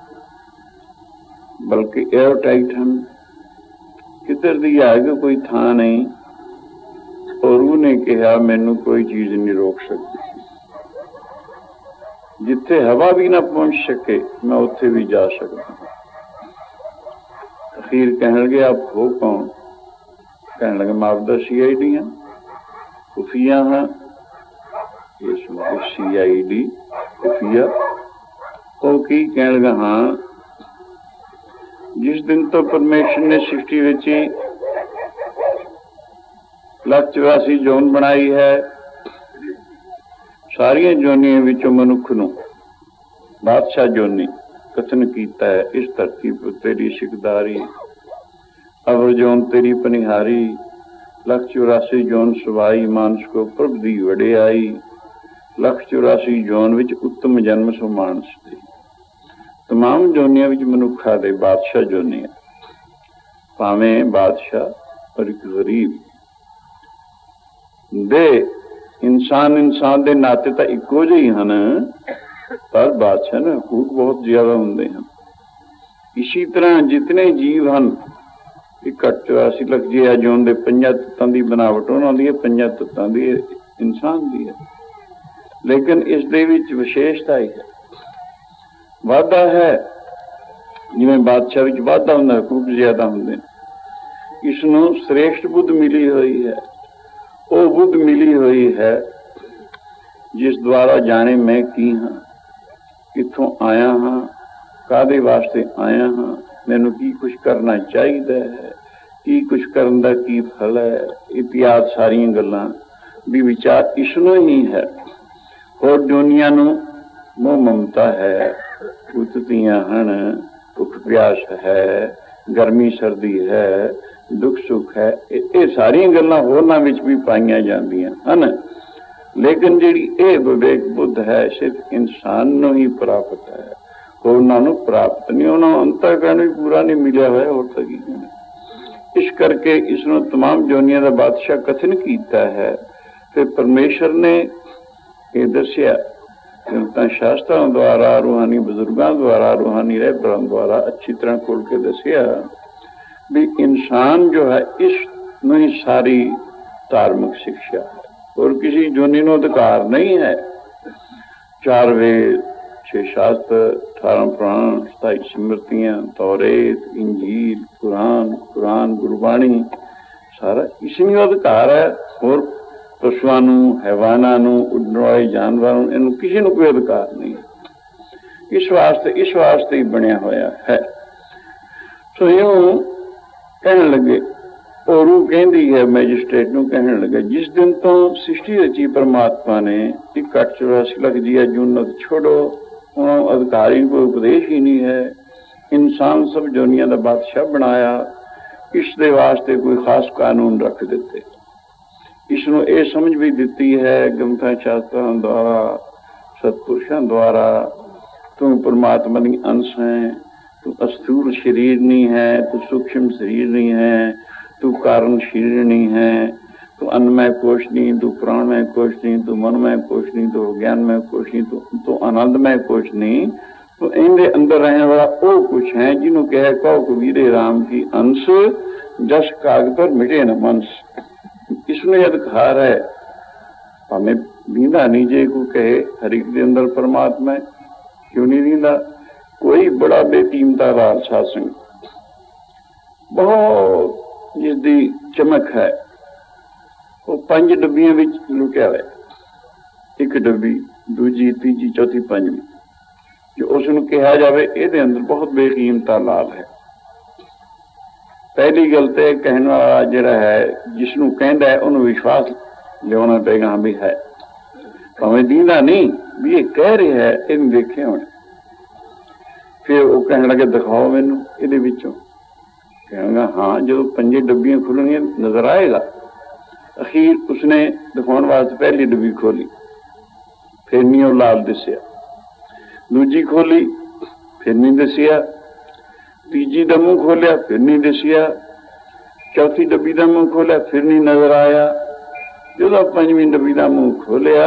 [SPEAKER 1] बल्कि एयर टाइट हैं। किधर दी आ गए? कोई थां नहीं। और उन्हें कहा मैनू कोई चीज नहीं रोक सकती, जिथे हवा भी ना पहुंच सके मैं उत्थे भी जा सकता। अखीर कहने लगे आप हो कौन? कहने लगे मैं आपदा CID हाँ, खुफिया हाँ। CID खुफिया ओ की? कहने लगा हाँ, जिस दिन तो परमेश्वर ने सृष्टि विच 184 जोन बनाई है, सारिया जोनिया विचों मनुख नूं बादशाह जोनी कथन कीता है। इस धरती पर तेरी सिकदारी, अवर जोन तेरी पनिहारी, 184 जोन सवाई मानस को प्रभ दी वडियाई, 184 जोन विच उत्तम जन्म सो मानस दी। तमाम जोनिया विच मनुखा दे बादशाह जोनी है, भावें बादशाह और एक गरीब दे। इंसान दे नाते तो इको जिहे हैं, पर बादशाह ने हकूक बहुत ज्यादा होंदे हैं। इसी तरह जितने जीव हैं, 184 ਲੱਖ जी है जोन दे 5 तत्तां दी बनावट उन्हां दी है, 5 तत्तां दी इंसान दी है। लेकिन इस दे विच विशेषता ही है, वाधा है। जिवें बादशाह विच वाधा हुंदा, हकूक ज्यादा हुंदे। इसनूं श्रेष्ठ बुद्ध मिली हुई है। वो बुद्ध मिली हुई है जिस द्वारा जाने मैं की हाँ, कित्थों आया हाँ, कादे वास्ते आया हाँ, मैनू की कुछ करना चाहिए है, की कुछ करन दा की फल है, इत्यादि सारिया गल्लां भी विचार इसनों ही है। होर जोनिया नूं मोह ममता है, उततियां हन, भुख प्यास है, गर्मी सर्दी है, दुख सुख है। ये सारिया गल्लां होरनां विच भी पाईयां जांदियां हन। लेकिन जिहड़ी ये विवेक बुद्ध है सिर्फ इंसान नूं ही प्राप्त है, होरनां नूं प्राप्त नहीं। उन्होंने अंतःकरण भी पूरा नहीं मिलिया होया, होर तां की कहना। इस करके इसनूं तमाम जोनियां दा बादशाह कथन कीता है। फिर परमेश्वर ने ये दस्या संतां शास्त्रां द्वारा, रूहानी बुजुर्गों द्वारा, रूहानी रहबरां द्वारा अच्छी तरह खोल के दस्या भी इंसान जो है इसमें ही सारी धार्मिक शिक्षा है और किसी जोनी को अधिकार नहीं है। 4 वेद, 6 शास्त्र, 18 पुराण, 27 स्मृतियां, तौरेत, इंजील, कुरान, गुरबाणी, सारा इसमें अधिकार है। और पशुओं नूं, हैवानां नूं, उड़न वाले जानवरों नूं, इन्हूं किसी नूं कोई अधिकार नहीं है। इस वास्ते ही बनया होया है। सो यूं कहने लगे, और वो कहती है मैजिस्ट्रेट नूं, कहने लगे जिस दिन तो सृष्टि रची परमात्मा ने 184 ਲੱਖ जीआ जूनत छोड़ो, उन्होंने अधिकारी कोई उपदेश ही नहीं है। इंसान सब जोनिया का बादशाह बनाया, इस दे वास्ते कोई खास कानून रख दिते। इसनों ये समझ भी दी है ग्रंथां शास्त्रां द्वारा, सतपुरुषों द्वारा, तुम परमात्मा की अंश है, तू अस्थूल शरीर नहीं है, तू सूक्ष्म शरीर नहीं है, तू कारण शरीर नहीं है, तू अन्नमय कोश नहीं, तू प्राणमय कोश नहीं, तू मनमय कोश नहीं, तू ज्ञानमय कोश नहीं, तू आनंदमय कोश नहीं, तो इनके अंदर रहने वाला वो कुछ है जिन्हों कहे कहो कबीरे राम की अंश जस काग पर मिटे न मंस। इसमें अधिकार है हमें दींदा नीजे को कहे हरिक के अंदर परमात्मा क्यों नहीं दींदा। कोई बड़ा बेकीमता लाल सासंग बहुत जिसकी चमक है वो 5 डब्बियां विच लुकिया है, एक डब्बी दूजी तीजी चौथी पंजवीं जो उसनूं कहा जाए ये अंदर बहुत बेकीमता लाल है। पहली गल तो कहने वाला जिहड़ा है जिसनूं कहंदा है उन्होंने विश्वास लिया पेगा हाँ भी है, भावें दींदा नहीं भी ये कह रहा है इन देखे होने। फिर वो कहने लगे दिखाओ मैनू ये विचों, कहूँगा हाँ जो 5 डब्बियां खुलनियां नजर आएगा। अखीर उसने दिखाने वास्ते पहली डब्बी खोली, फिर नहीं वो लाल दिसिया, दूजी खोली फिर नहीं दसिया, तीजी का मुंह खोलिया फिर नहीं दसिया, चौथी डब्बी का मुंह खोलिया फिर नहीं नजर आया। जो 5वीं डब्बी का मुंह खोलिया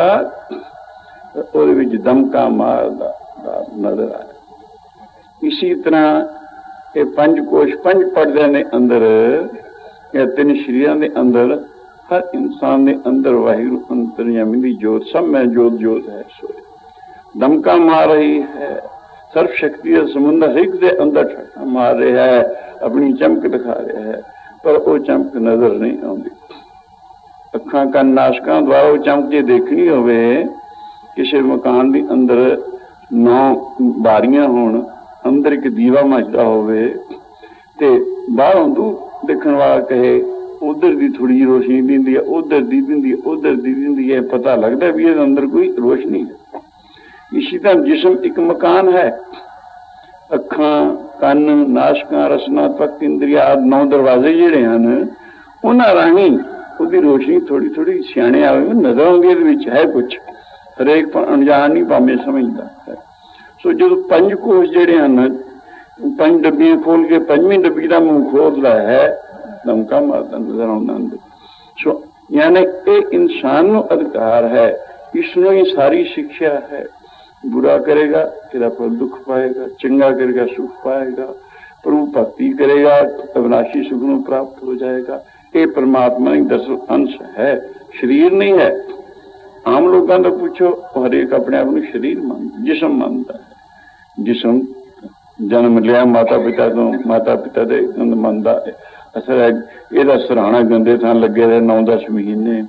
[SPEAKER 1] वो दमका मारदा नजर आया। इसी तरह ये 5 कोश 5 पर्दे ने अंदर या 3 शरीरों के अंदर हर इंसान के अंदर वाहिगुरू अंतर्यामी की जोत सब में जोत जोत है। सोए दमका मार रही है, सर्व शक्ति का समुद्र हिक के अंदर ठट्ठा मार रहा है, अपनी चमक दिखा रहा है, पर वो चमक नजर नहीं आती। अखा कन नाशकों द्वारा वो चमक जे देखनी होवे किसी मकान के अंदर 9 बारियां होण, अंदर एक दीवा मचदा होवे ते बाहरों दूर देखण वाला कहे उधर दी थोड़ी रोशनी दिंदी है, उधर दी दिंदी है, उधर दी दिंदी है, पता लगता भी ये अंदर कोई रोशनी है। इसी तरह जिस्म एक मकान है, अखा कन नाशका रसना त्वक इंद्रिया 9 दरवाजे जिहड़े हन उन्हां राहीं उहदी रोशनी थोड़ी थोड़ी सियाणे आवे नजर आउंदी है, है कुछ हरेक पर अनजान नहीं भावें समझदा है। सो जो 5 कोश जिहड़े हन 5 डब्बियां खोल के 5वीं डब्बी का मुंह खोलदा है दमका मारदा नजर आउंदा अंदर। सो यानी ये इंसान नूं अधिकार है, इसनूं ही सारी शिक्षा है। बुरा करेगा तेरा फल दुख पाएगा, चंगा करेगा सुख पाएगा, प्रभु भक्ति करेगा अविनाशी सुख में प्राप्त हो जाएगा। ये परमात्मा की दरअसल अंश है, शरीर नहीं है। आम लोगों का पूछो हरेक अपने आप को शरीर मानता, जिस्म मानता है। जिस्म जन्म लिया माता पिता तो, माता पिता दे मानता है। असल है यदा सराहना गंदे थां लगे रहे 9-10 महीने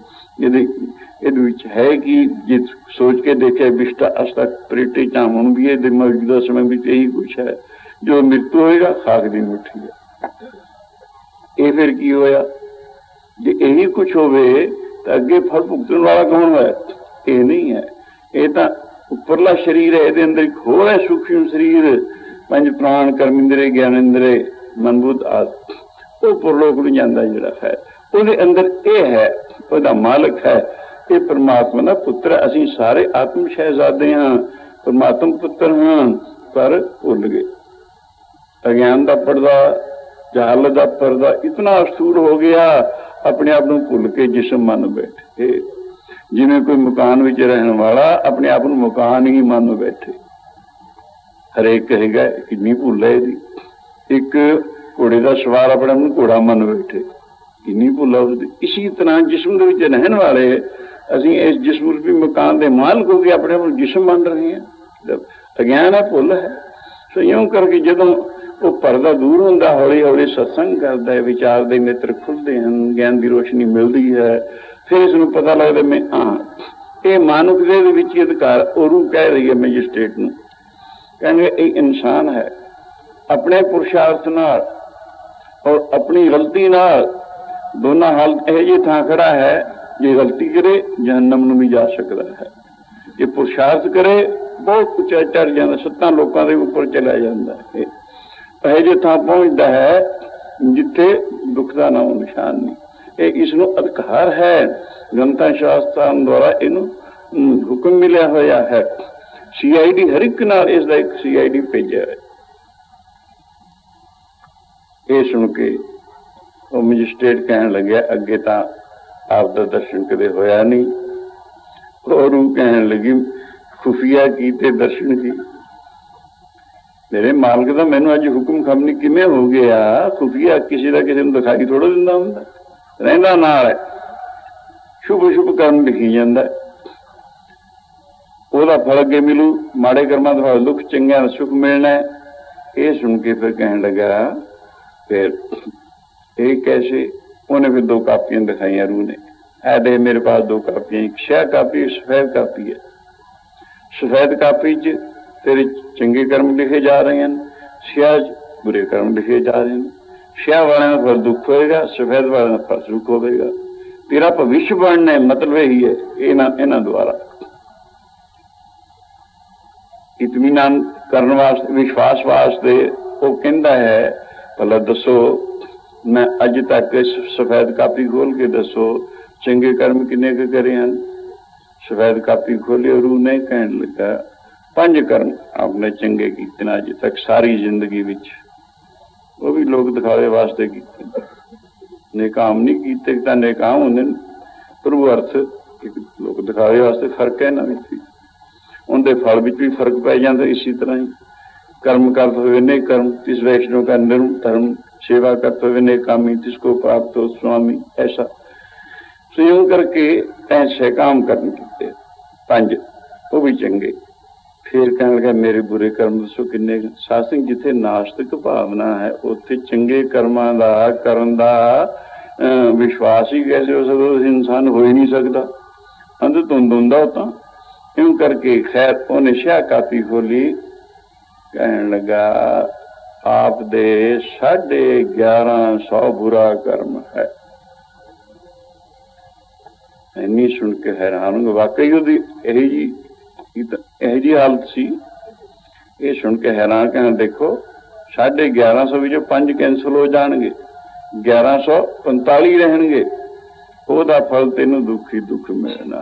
[SPEAKER 1] है कि जे सोच के देखे बिस्टा अस तक परेटे चाहन भी ये मौजूदा समय में यही कुछ है। जो मृत्यु होएगा खाक दी मुट्ठी है। ये फिर की होया जे यही कुछ होवे तो अगे फल भुगतन वाला कौन है? ये नहीं है। ये तो उपरला शरीर है, ये अंदर एक होर है सूक्ष्म शरीर 5 प्राण कर्म इंद्रे ज्ञान इंद्रे मन बुद्ध आदि वो परलोक नूं जांदा जिहड़ा है ਉਹਦੇ अंदर ये है, ਉਹਦਾ मालिक है। ये परमात्मा का पुत्र, असीं सारे आत्म शहजादे हाँ, परमात्मा पुत्र हाँ, पर भुल गए। अज्ञान का पर्दा जहालत का पर्दा इतना अस्तूर हो गया, अपने आप को भुल के जिस्म मन बैठे। जिवें कोई मकान विच रहने वाला अपने आप को मकान ही मन बैठे। हरेक कहेगा कितनी भुल है इसकी। एक घोड़े का सवार अपने आप को घोड़ा मन बैठे, कितनी भुल है उसकी। इसी तरह जिस्म के रहने वाले असीं इस जिस्म रूपी मकान के मालिक हो के अपने आप को जिस्म मान रहे हैं। अज्ञान है, भुल है। सो यूं करके जदों वो पर्दा दूर होंदा, हौली हौली सत्संग करता है, विचार के नेत्र खुलते हैं, ज्ञान की रोशनी मिलती है, फिर इसनूं पता लगता मैं हाँ ये मानुख दे विच ही अधिकार। औरू कह रही है मैजिस्ट्रेट नूं, कहेंगे ये इंसान है अपने पुरुषार्थ नाल और अपनी गलती नाल दोनों हालत यह जी थां खड़ा है। जे गलती करे जहन्नम नूं भी जा सकता है, जे पुरुषार्थ करे बहुत उच्चा चढ़ जाता, 7 लोगों के ऊपर चला जाता है। यह जे थां पहुंचता है जिथे दुख का नाम निशान नहीं। ये इसनूं अधिकार है, ग्रंथां शास्त्रां द्वारा इनूं हुक्म मिलिया होया है। CID हर एक नाल इसदा एक CID भेजिया है। ये सुन के वो मजिस्ट्रेट कहन लग्या अगे तो आपका दर्शन कदे होया नहीं। और वो कहन लगी खुफिया की ते दर्शन की। मेरे मालिक का मैनू अज हुक्म खमनी किमें हो गया। खुफिया किसी का किसी को दिखाई थोड़ा दिंदा हुंदा, रहिंदा नाल है, शुभ शुभ कर्म लिखी जांदा, ओहदा फल अगे मिलू, माड़े कर्मां दा फल दुख, चंगियां दा सुख मिलना है। ये सुन के फिर कहन लगा फिर ये कैसे। उन्हें फिर दो कापियां दिखाइया रूह ने, ऐ दे मेरे पास दो कापियां, एक स्याह कापी एक सफेद कापी है। सफेद कापी च तेरे चंगे कर्म लिखे जा रहे हैं, स्याह बुरे कर्म लिखे जा रहे हैं। स्याह वाले का फल दुख होएगा, सफेद वाले का फल सुख होगा। तेरा भविष्य बनना है, मतलब यही है इन्हां द्वारा इतमीनान करने वास्ते, विश्वास वास्ते। वो कहता है भला दसो मैं अज तक सफेद कापी खोल के दसो चंगे कर्म किन्ने के करे हैं। सफेद कापी खोली और उन्हें कहने लगा 5 कर्म आपने चंगे कीते अज तक सारी जिंदगी विच, वो भी लोग दिखावे वास्ते कीते, नेकाम नहीं कीते। तां नेकाम होंदे ने, पर वो अर्थ लोग दिखावे वास्ते फर्क है ना भी, उनके फल विच भी फर्क पै जाता। इसी तरह ही कर्म करते हुए नेक कर्म, तिस वैष्णव का निर्म धर्म, सेवा करते हुए नेकामी तिसको प्राप्त हो स्वामी। ऐसा संयोग करके ऐसे काम करने कीते 5, वो भी चंगे। फिर कहने लगा मेरे बुरे कर्म दसो किन्ने। सासिंग जिथे नास्तिक भावना है उत्थे चंगे कर्मां दा करन दा विश्वास ही कैसे हो सकता। इंसान हो ही नहीं सकता, अंध धुंध हुंदा तां। यूं करके खैर उन्हें स्याह कापी खोली, कहन लगा आप दे 1150 बुरा कर्म है। इन्नी सुन के हैरान हो, वाकई वो यही जी हालत सी। ये सुन के हैरान कहना देखो 1150 विचों 5 कैंसल हो जाएंगे, 1145 रहणगे, ओहदा फल तेनों दुख ही दुख मिलना।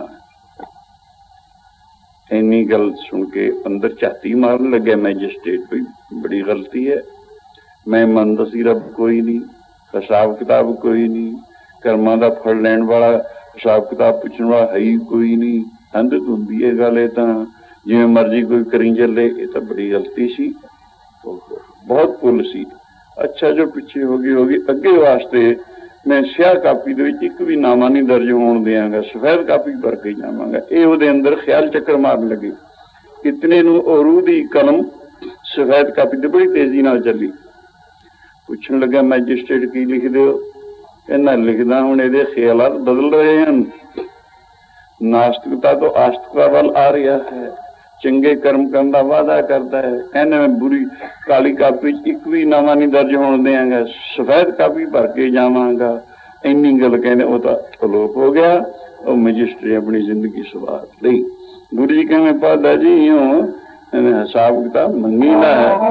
[SPEAKER 1] इन्नी गल सुन के अंदर झाती मारन लगे मैजिस्ट्रेट, भी बड़ी गलती है। मैं मनदा सी रब कोई नहीं, हिसाब किताब कोई नहीं, कर्मां दा फल लैण वाला हिसाब किताब पुछण वाला है ही कोई नहीं। अंध धुंदी है गल, ये तां जिवें मर्जी कोई करी चले। ये तो बड़ी गलती सी, बहुत भुल सी। अच्छा जो पिछे हो गई, अगे वास्ते मैं स्याह कापी दे विच एक भी नामा नहीं दर्ज होण देंगा, सफेद कापी भर के जावांगा। ये उहदे अंदर ख्याल चक्कर मारन लगे। इतने नूं रूह दी कलम सफेद कापी ते बड़ी तेजी नाल चली। पुछण लगा मैजिस्ट्रेट की लिख दो। कहना लिखदा हुण इहदे ख्यालात बदल रहे हैं, नास्तिकता तो आस्तिकता वाल आ रहा है, चंगे कर्म करने का वादा करता है। कहने मैं बुरी काली कापी एक भी नामा नहीं दर्ज होने देंगा, सफेद कापी भर के जावांगा। इन्नी गल कहने वो तो अलोप हो गया। और मजिस्ट्री अपनी जिंदगी सवार ली। गुरु जी कहने पादा जी यूं हिसाब किताब मंगीदा है,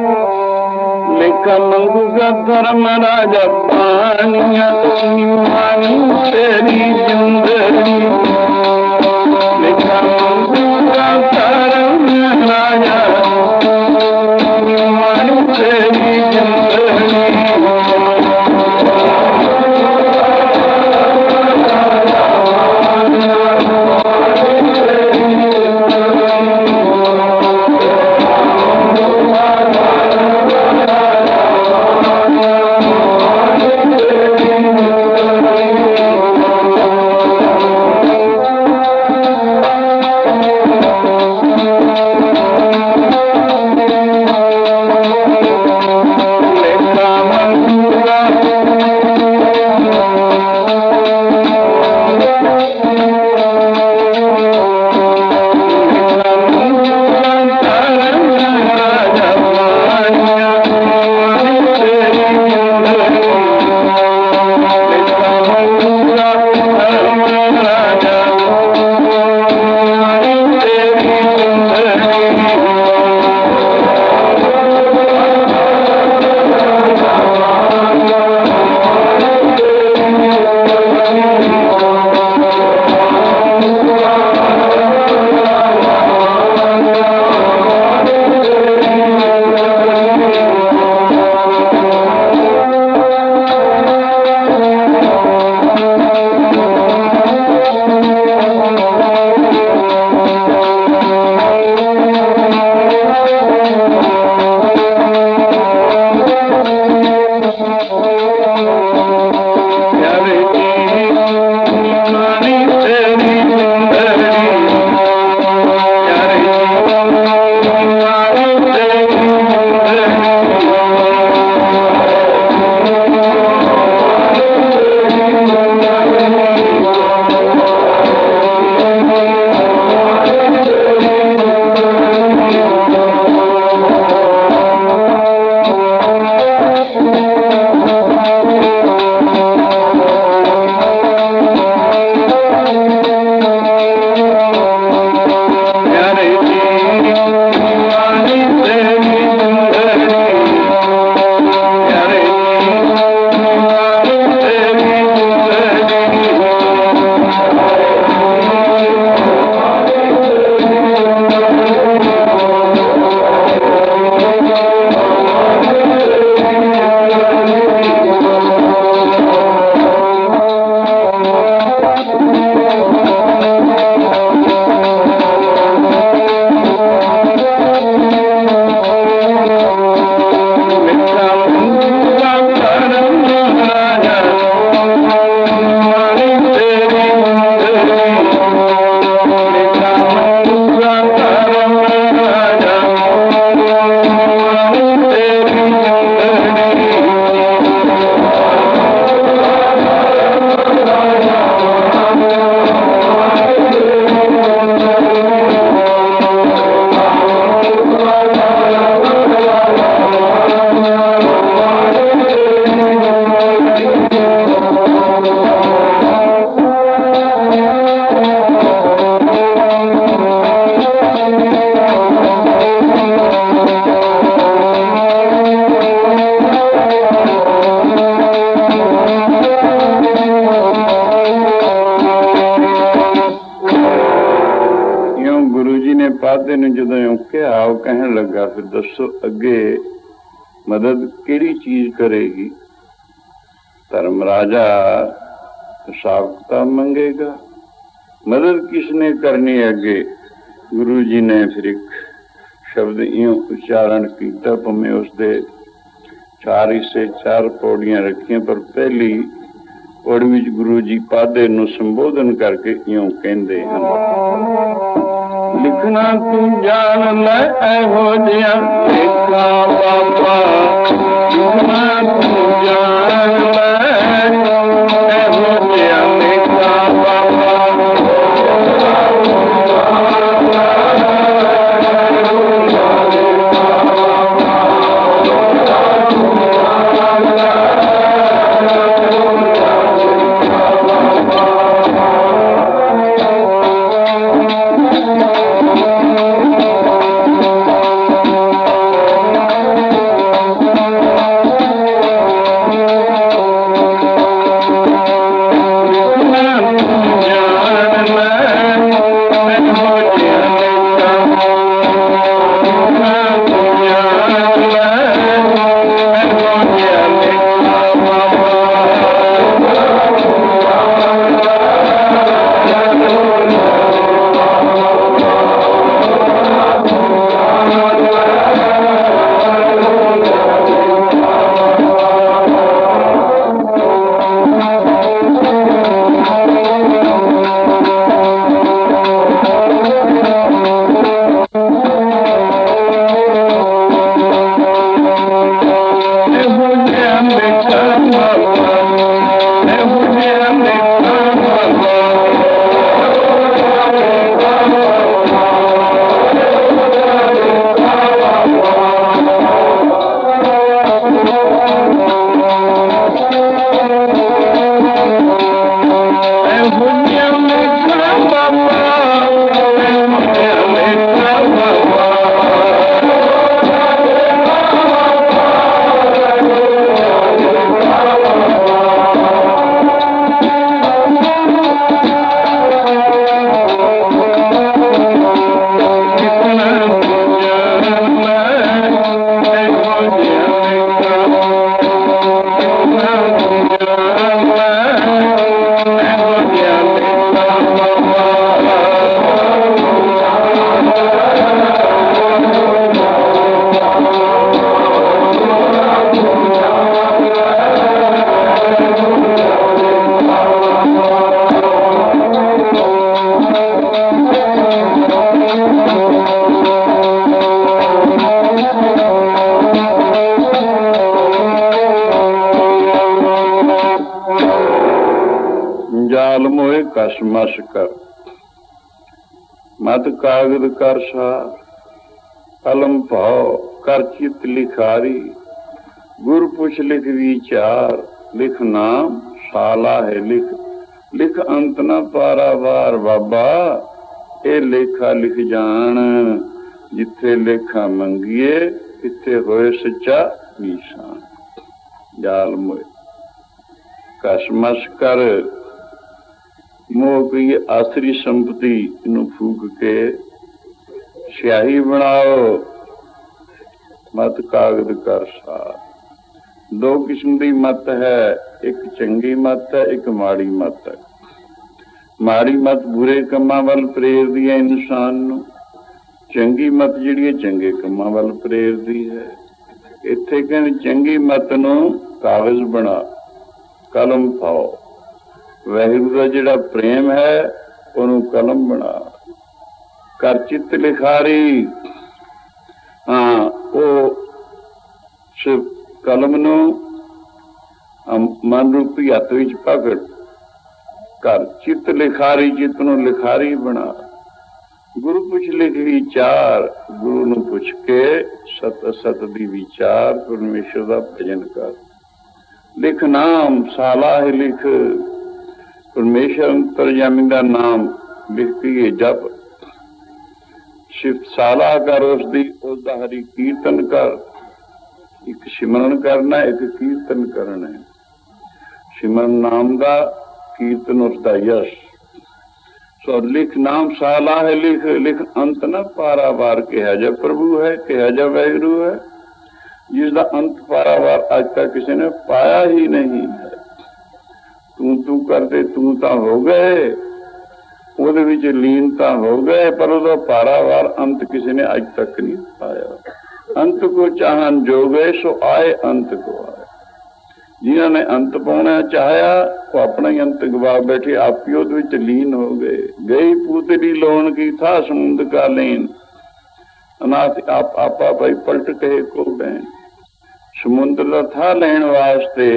[SPEAKER 1] लेखा मंगूगा धर्म राजा पानिया तेरी जिंदगी। लेखा मंगूगा धर्म राजा तेरी जिंदगी। ਪਾਦੇ ਨੂੰ ਜਦੋਂ ਕਿਹਾ, ਉਹ ਕਹਿਣ ਲੱਗਾ, ਫਿਰ ਦੱਸੋ ਅੱਗੇ ਮਦਦ ਕਿਹੜੀ ਚੀਜ਼ ਕਰੇਗੀ? ਧਰਮ ਰਾਜਾ ਹਿਸਾਬ ਕਿਤਾਬ ਮੰਗੇਗਾ, ਮਦਦ ਕਿਸਨੇ ਕਰਨੀ ਅੱਗੇ? ਗੁਰੂ ਜੀ ਨੇ ਫਿਰ ਇੱਕ ਸ਼ਬਦ ਇਉਂ ਉਚਾਰਨ ਕੀਤਾ, ਭਾਵੇਂ ਉਸਦੇ 4 ਹਿੱਸੇ 4 ਪੌੜੀਆਂ ਰੱਖੀਆਂ, ਪਰ ਪਹਿਲੀ ਪੌੜੀ ਵਿੱਚ ਗੁਰੂ ਜੀ ਪਾਦੇ ਨੂੰ ਸੰਬੋਧਨ ਕਰਕੇ ਇਉਂ ਕਹਿੰਦੇ ਹਨ, ਲਿਖਣਾ ਤੂੰ ਜਾਣ ਲੈ ਇਹੋ ਜਿਹਾ ਲੇਖਾ ਬਾਬਾ, ਲਿਖਣਾ ਤੂੰ ਜਾਣ ਲੈ ਇਹੋ ਜਿਹਾ ਲੇਖਾ ਬਾਬਾ। ਜਾਲ ਮੋਏ ਕਸਮਸ ਕਰ, ਮਤ ਕਾਗਦ ਕਰ ਸਾਰ, ਕਲਮ ਭਾਉ कर चित लिखारी, गुर पुछ लिख विचार, लिख नाम साला है लिख, लिख अंत न पारावार। बाबा ये लेखा लिख जान, जिथे लेखा मंगिए तिथे होए सच्चा निशान। जाल मोए कसमस कर मोह की आसरी संपत्ति नूं फूक के स्याही बनाओ, मत कागज कर सार। दो किस्म की मत है, एक चंगी मत है, एक माड़ी मत है। माड़ी मत बुरे कमां वल प्रेरदी है इंसान नूं, चंगी मत जिहड़ी चंगे कमां वल प्रेरदी है। इत्थे कहंदे चंगी मत नूं कागज बना, कलम पाओ। वाहिगुरू दा जिहड़ा प्रेम है उहनूं कलम बना, कर चित लिखारी। हाँ वो कलम नूं मन रूपी हत्थ विच पकड़, कर चित लिखारी, चित नूं लिखारी बना। गुरु पुछ लिख विचार, गुरु नूं पुछ के सत असत दी विचार, परमेश्वर दा भजन कर। लिख नाम साला है लिख, परमेश्वर अंतरजामी दा नाम लिख के जप। सिफत साला कर उसदी, उसदा हरि कीर्तन कर। एक सिमरन करना, एक कीर्तन करना है। सिमरन नाम दा, कीर्तन उसदा यश। सो लिख नाम साला है लिख, लिख अंत न पारावार। कहा जा प्रभु है, कहा जा वाहिगुरू है, जिसका अंत पारावार आज तक किसी ने पाया ही नहीं है। तू करते तू तो हो गए, ਉਹਦੇ ਵਿੱਚ ਲੀਨਤਾ हो गए, पर ਉਹਦਾ पारावार अंत किसी ने आज तक नहीं पाया। अंत को चाहन जो गए सो आए अंत को आए। जिन्हों ने अंत पाना चाहया वो अपना ही अंत गवा बैठे, आप ही ਉਹਦੇ ਵਿੱਚ लीन हो गए। गई पूतली लोन की था समुद्र का लीन, अनाथ आप आपा भाई पलट कहे को बैन। समुद्र का था लेन वास्ते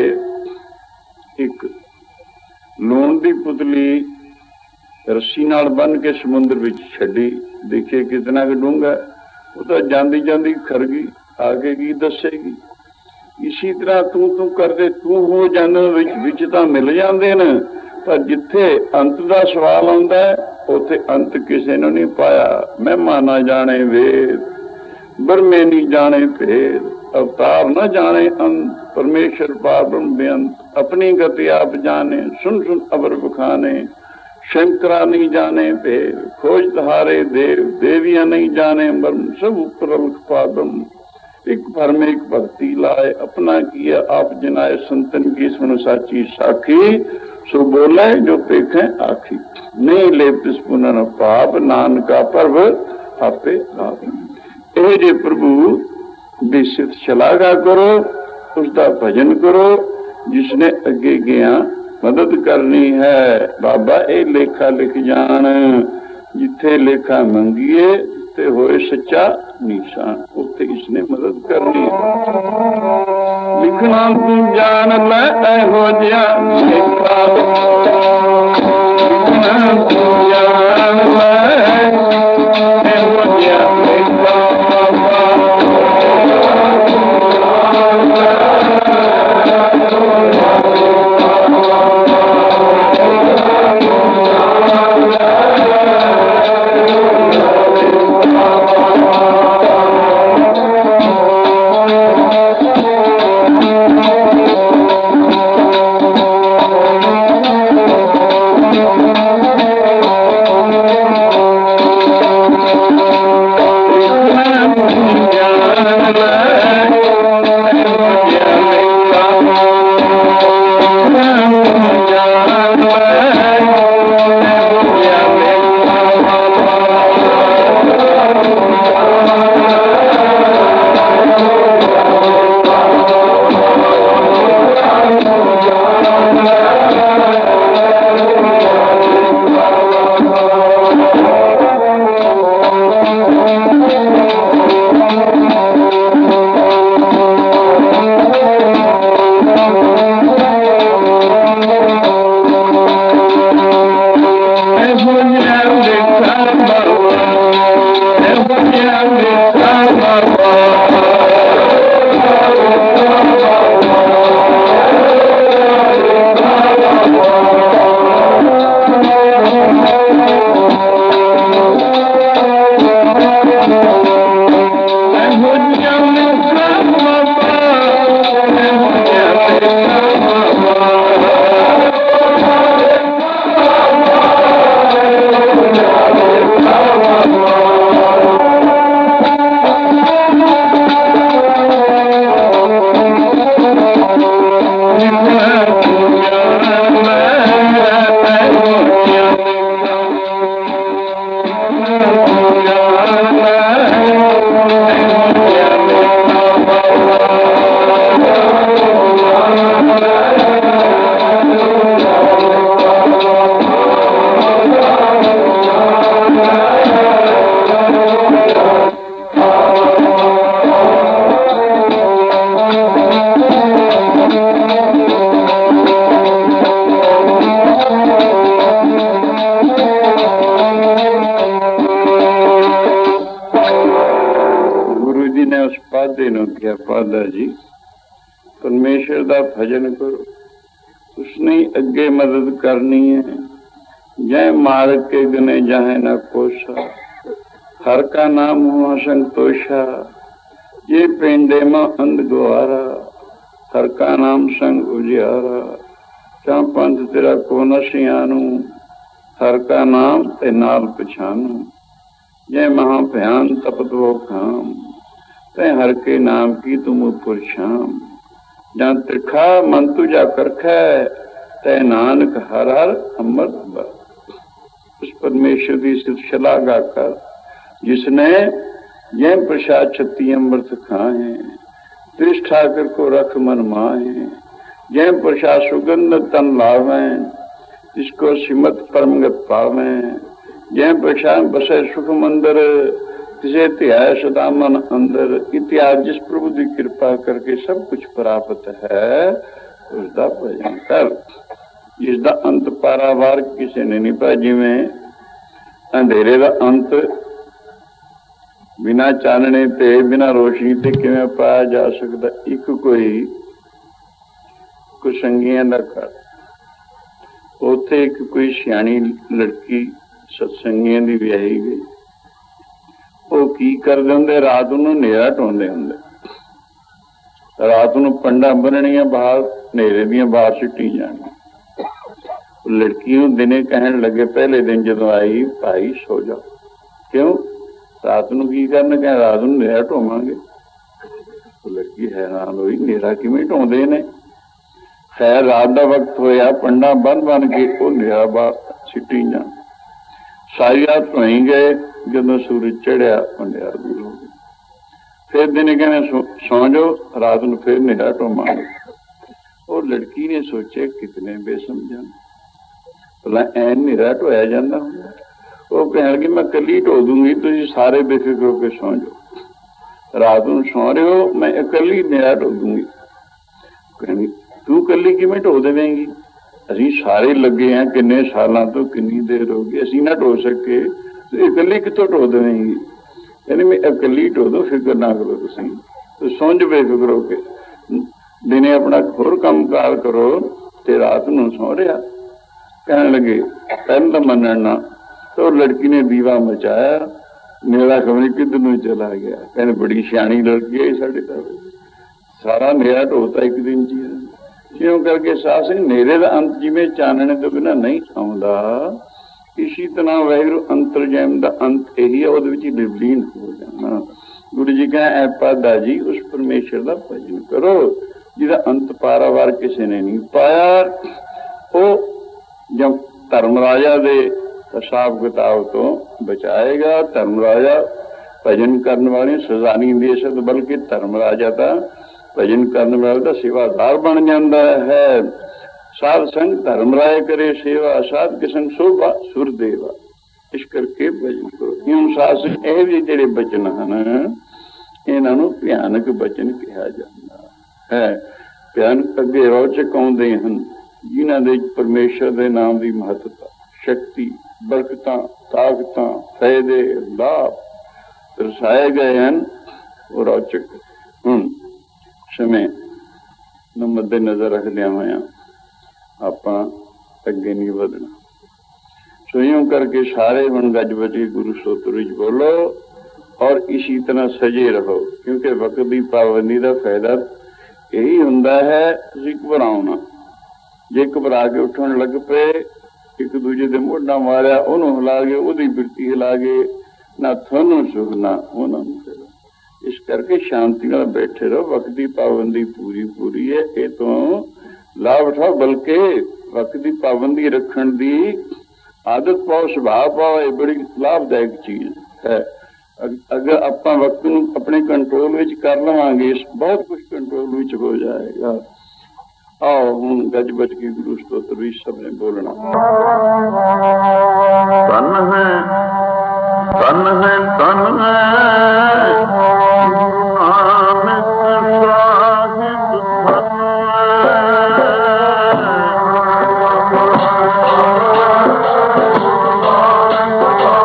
[SPEAKER 1] एक लोन की पुतली रस्सी नाल बन के समुद्र विच छड्डी। देखिए कितना कि डूंगा, वो तो जांदी जांदी खरगी, आगे की दसेगी। इसी तरह तू करते तू हो जाने विच तां मिल जांदे ने, पर जिथे अंत का सवाल आउंदा है उथे अंत किसी ने नहीं पाया। महिमा ना जाने वेद, बरमे नहीं जाने भेद, अवतार न जाने अंत, परमेश्वर पार ब्रह्म बेअंत। अपनी गति आप जाने, सुन सुन अबर बखाने, शंकरा नहीं जाने भेद, खोज तहारे देव, देवियां नहीं जाने मर्म, सब ऊपर अलख ब्रह्म। एक भर में एक भक्ति लाए, अपना किया आप जनाए, संतन की सुन साची साखी। सो बोले जो पेखे आखी, नहीं ले तिस पुनः पाप, नानका पर्व आपे आप। ਇਹ जे प्रभु बेसित शलाघा करो, उसका भजन करो, जिसने अगे गया मदद करनी है। बाबा ये लेखा लिख जान, जिथे लेखा मंगिए ते होए सच्चा निशान, उत्थे इसने मदद करनी है। लिखना तू जान लै हो जिया लेखा, लिखना तू जान लै हो जिया लेखा। आख्या पादा जी परमेश्वर का भजन करो, उसने अगे मदद करनी है। जय मार के गने जाहे ना कोशा, हर का नाम हुआ संतोषा। ये पेंडे मां अंध गुआरा, हर का नाम संग उजियारा। चा पंथ तेरा को न सियानू, हर का नाम ते नाल पछानू। जय महा भयान तपत वो काम, तै हर के नाम की तुम ऊपर शाम। जा त्रिखा मन तुझा करखै, तै नानक हर हर अमृत बर। उस परमेश्वर की शलाघा कर जिसने यह प्रसाद छत्ती अमृत खाए। त्रिश ठाकर को रख मन माहे, जय प्रसाद सुगंध तन लावे। जिसको सिमत परमगत पावे, जय प्रसाद बसे सुख मंदिर। तिसे ध्याय सदा मन अंदर। इतिहास जिस प्रभु की कृपा करके सब कुछ प्राप्त है, उसका भजन कर। जिसका अंत पारावार किसी ने नहीं पाया। जिमें अंधेरे का अंत बिना चानने ते बिना रोशनी ते किवें पाया जा सकता। एक कोई कुसंगियां दा घर, उत्थे एक कोई सियाणी लड़की सत्संगियां दी विआही गई। वो की करदे हुंदे, रात नूं नेरा ढोंदे हुंदे। रात नूं पंडा बन्नणियां बाहर, नेरे दियां बाहर सिੱਟੀ जाणियां। लड़की नूं दिने कहण लगे, पहले दिन जदों आई, भाई सो जाओ। क्यों? रात नूं की करन? कह रात नूं नेरा ढोवांगे। लड़की हैरान हुई, नेरा किवें ढोंदे ने? खैर रात का वक्त होया, पंडा बन बन के वो नेरा बाहर सिੱਟੀ जाण। सारी रात धोई गए, जदों सूरज चढ़िया नेरा दूर हो गया। फिर दिन कहने सौ जाओ, रात नूं फिर नेरा ढोवांगे। और लड़की ने सोचे कितने बेसमझन, भला ऐन नेरा ढोया जाता हुंदा। वो कहण लगी मैं कली ढो दूंगी, तुसीं सारे बेफिक्र होकर सौ जाओ। रात नूं सौ रहे हो, मैं इकली नेरा ढो दूंगी। कहनी तू कली किवें ढो देवेंगी? असीं सारे लगे हैं, किन्ने सालों तो, किन्नी देर हो गई, असीं ना ढो सके, तो इकली कितों ढो देवेंगी? कहनी मैं इकली ढो दो, फिक्र ना करो तुसीं, तो सौं जाओ बेफिक्र होके। दिने अपना होर काम कार करो, ते रात नूं सौ रहा। कहने लगे पहले तो मनण ना। तो लड़की ने दीवा मचाया, नेरा खबर किधर नूं चला गया। कहने बड़ी सियाणी लड़की है साडे घर, सारा नेरा ढोता एक दिन जी। क्यों करके साथ सिंह नेरे का अंत जिमें चानने तो बिना नहीं आउंदा, इसी तरह वाहिगुरू अंतरजैम का अंत यही है, वो विलीन हो जाना। गुरु जी कहें ऐ पादा जी उस परमेश्वर का भजन करो जिसका अंत पारावार किसी ने नहीं पाया। वो जब धर्मराजा दे हिसाब किताब तो बचाएगा। धर्मराजा भजन करने वाले सजा नहीं दे सकते, बल्कि धर्मराजा का भजन करने वाले का सेवादार बन जाता है। साध संग धर्मराय करे सेवा, साध के संग शोभा सुरदेवा। इस करके भजन करो। इन साध संग ਇਹ ਵੀ ਜਿਹੜੇ बचन ਹਨ, ਇਹਨਾਂ ਨੂੰ ਭਿਆਨਕ बचन ਕਿਹਾ ਜਾਂਦਾ ਹੈ। ਭਿਆਨਕ ਅੱਗੇ ਰੌਚਕ ਆਉਂਦੇ ਹਨ, ਜਿਨ੍ਹਾਂ ਦੇ ਪਰਮੇਸ਼ਰ ਦੇ ਨਾਮ ਦੀ ਮਹੱਤਤਾ, ਸ਼ਕਤੀ, ਬਰਕਤਾਂ, ਤਾਕਤਾਂ, ਫਾਇਦੇ, ਲਾਭ ਦਰਸਾਏ ਗਏ ਹਨ। ਉਹ ਰੌਚਕ ਹੁਣ ਸਮੇਂ ਨੂੰ ਮੱਦੇ ਨਜ਼ਰ ਰੱਖਦਿਆਂ ਹੋਇਆਂ ਆਪਾਂ ਅੱਗੇ ਨਹੀਂ ਵਧਣਾ। ਸੋ ਇਉਂ ਕਰਕੇ ਸਾਰੇ ਹੁਣ ਗੱਜ ਵੱਜ ਕੇ ਗੁਰੂ ਸਤਿਗੁਰੂ ਵਿੱਚ ਬੋਲੋ ਔਰ ਇਸੀ ਤਰ੍ਹਾਂ ਸਜੇ ਰਹੋ, ਕਿਉਂਕਿ ਵਕਤ ਦੀ ਪਾਬੰਦੀ ਦਾ ਫਾਇਦਾ ਇਹੀ ਹੁੰਦਾ ਹੈ ਤੁਸੀਂ ਘਬਰਾਓ ਨਾ। ਜੇ ਘਬਰਾ ਕੇ ਉੱਠਣ ਲੱਗ ਪਏ, ਇੱਕ ਦੂਜੇ ਦੇ ਮੋਢਾ ਮਾਰਿਆ, ਉਹਨੂੰ ਹਿਲਾ ਕੇ ਉਹਦੀ ਬਿਰਤੀ ਹਿਲਾ ਕੇ, ਨਾ ਤੁਹਾਨੂੰ ਸੁਖ ਨਾ ਉਹਨਾਂ ਨੂੰ। ਇਸ ਕਰਕੇ ਸ਼ਾਂਤੀ ਨਾਲ ਬੈਠੇ ਰਹੋ। ਵਕਤ ਦੀ ਪਾਬੰਦੀ ਪੂਰੀ ਪੂਰੀ ਹੈ, ਇਹ ਤੋਂ ਲਾਭ ਉਠਾਓ। ਬਲਕਿ ਵਕਤ ਦੀ ਪਾਬੰਦੀ ਰੱਖਣ ਦੀ ਆਦਤ ਪਾਓ, ਸੁਭਾਅ ਪਾਓ, ਇਹ ਬੜੀ ਲਾਭਦਾਇਕ ਚੀਜ਼ ਹੈ। ਅਗਰ ਆਪਾਂ ਵਕਤ ਨੂੰ ਆਪਣੇ ਕੰਟਰੋਲ ਵਿੱਚ ਕਰ ਲਵਾਂਗੇ, ਬਹੁਤ ਕੁਝ ਕੰਟਰੋਲ ਵਿੱਚ ਹੋ ਜਾਏਗਾ। आओ ਹੁਣ ਗੱਜ ਵੱਜ ਕੇ ਗੁਰੂ ਸਤੋਤਰ ਵੀ ਸਭ ਨੇ ਬੋਲਣਾ। ਧਨ ਹੈ ਧਨ ਹੈ ਧਨ ਹੈ ਗੁਰੂ ਨਾਨਕ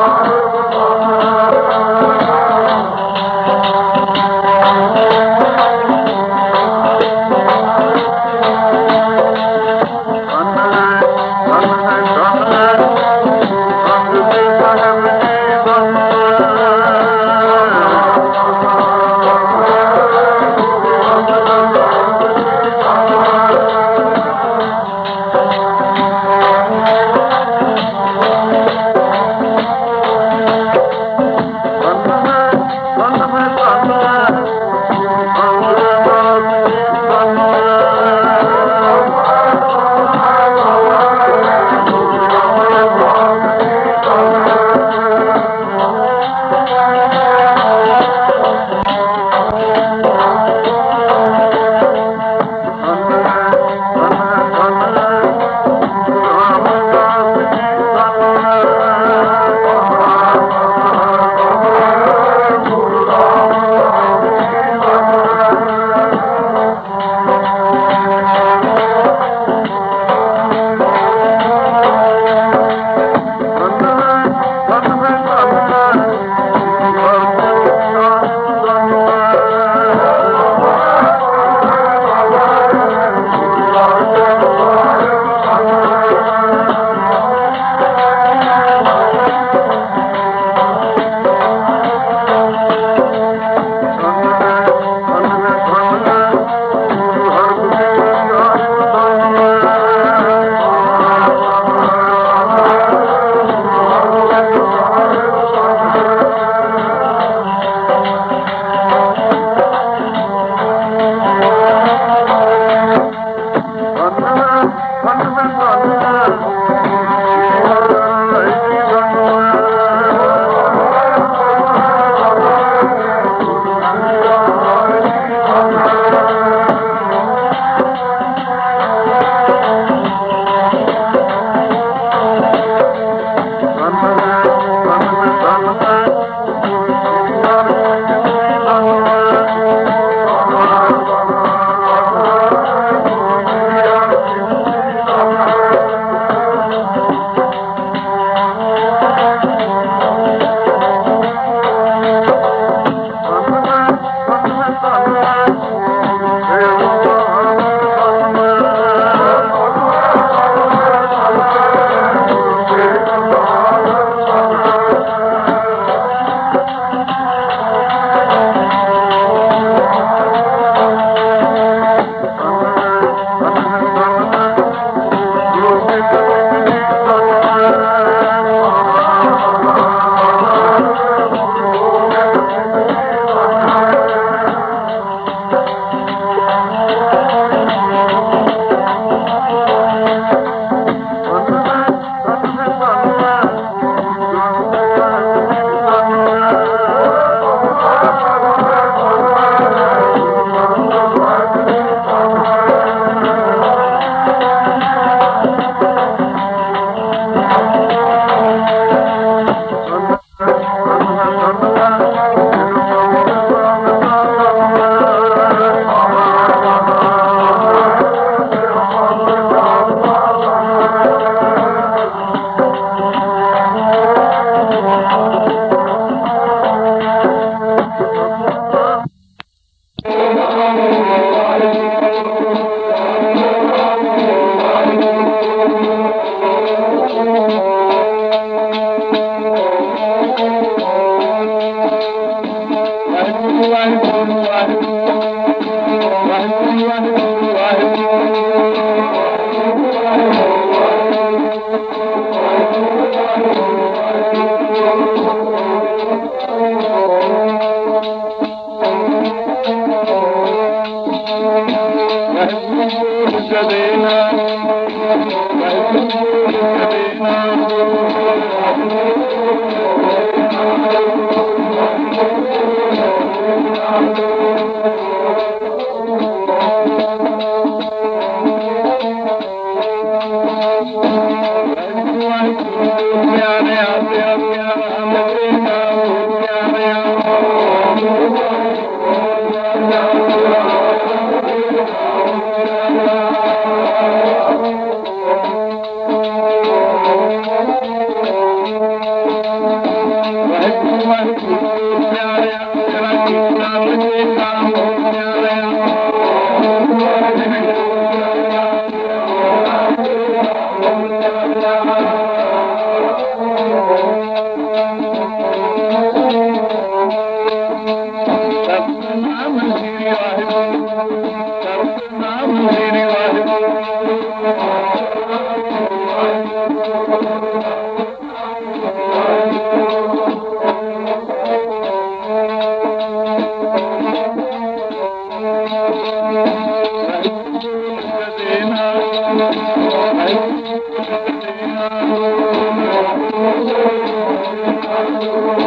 [SPEAKER 1] ਸਾਹਿਬ Thank you.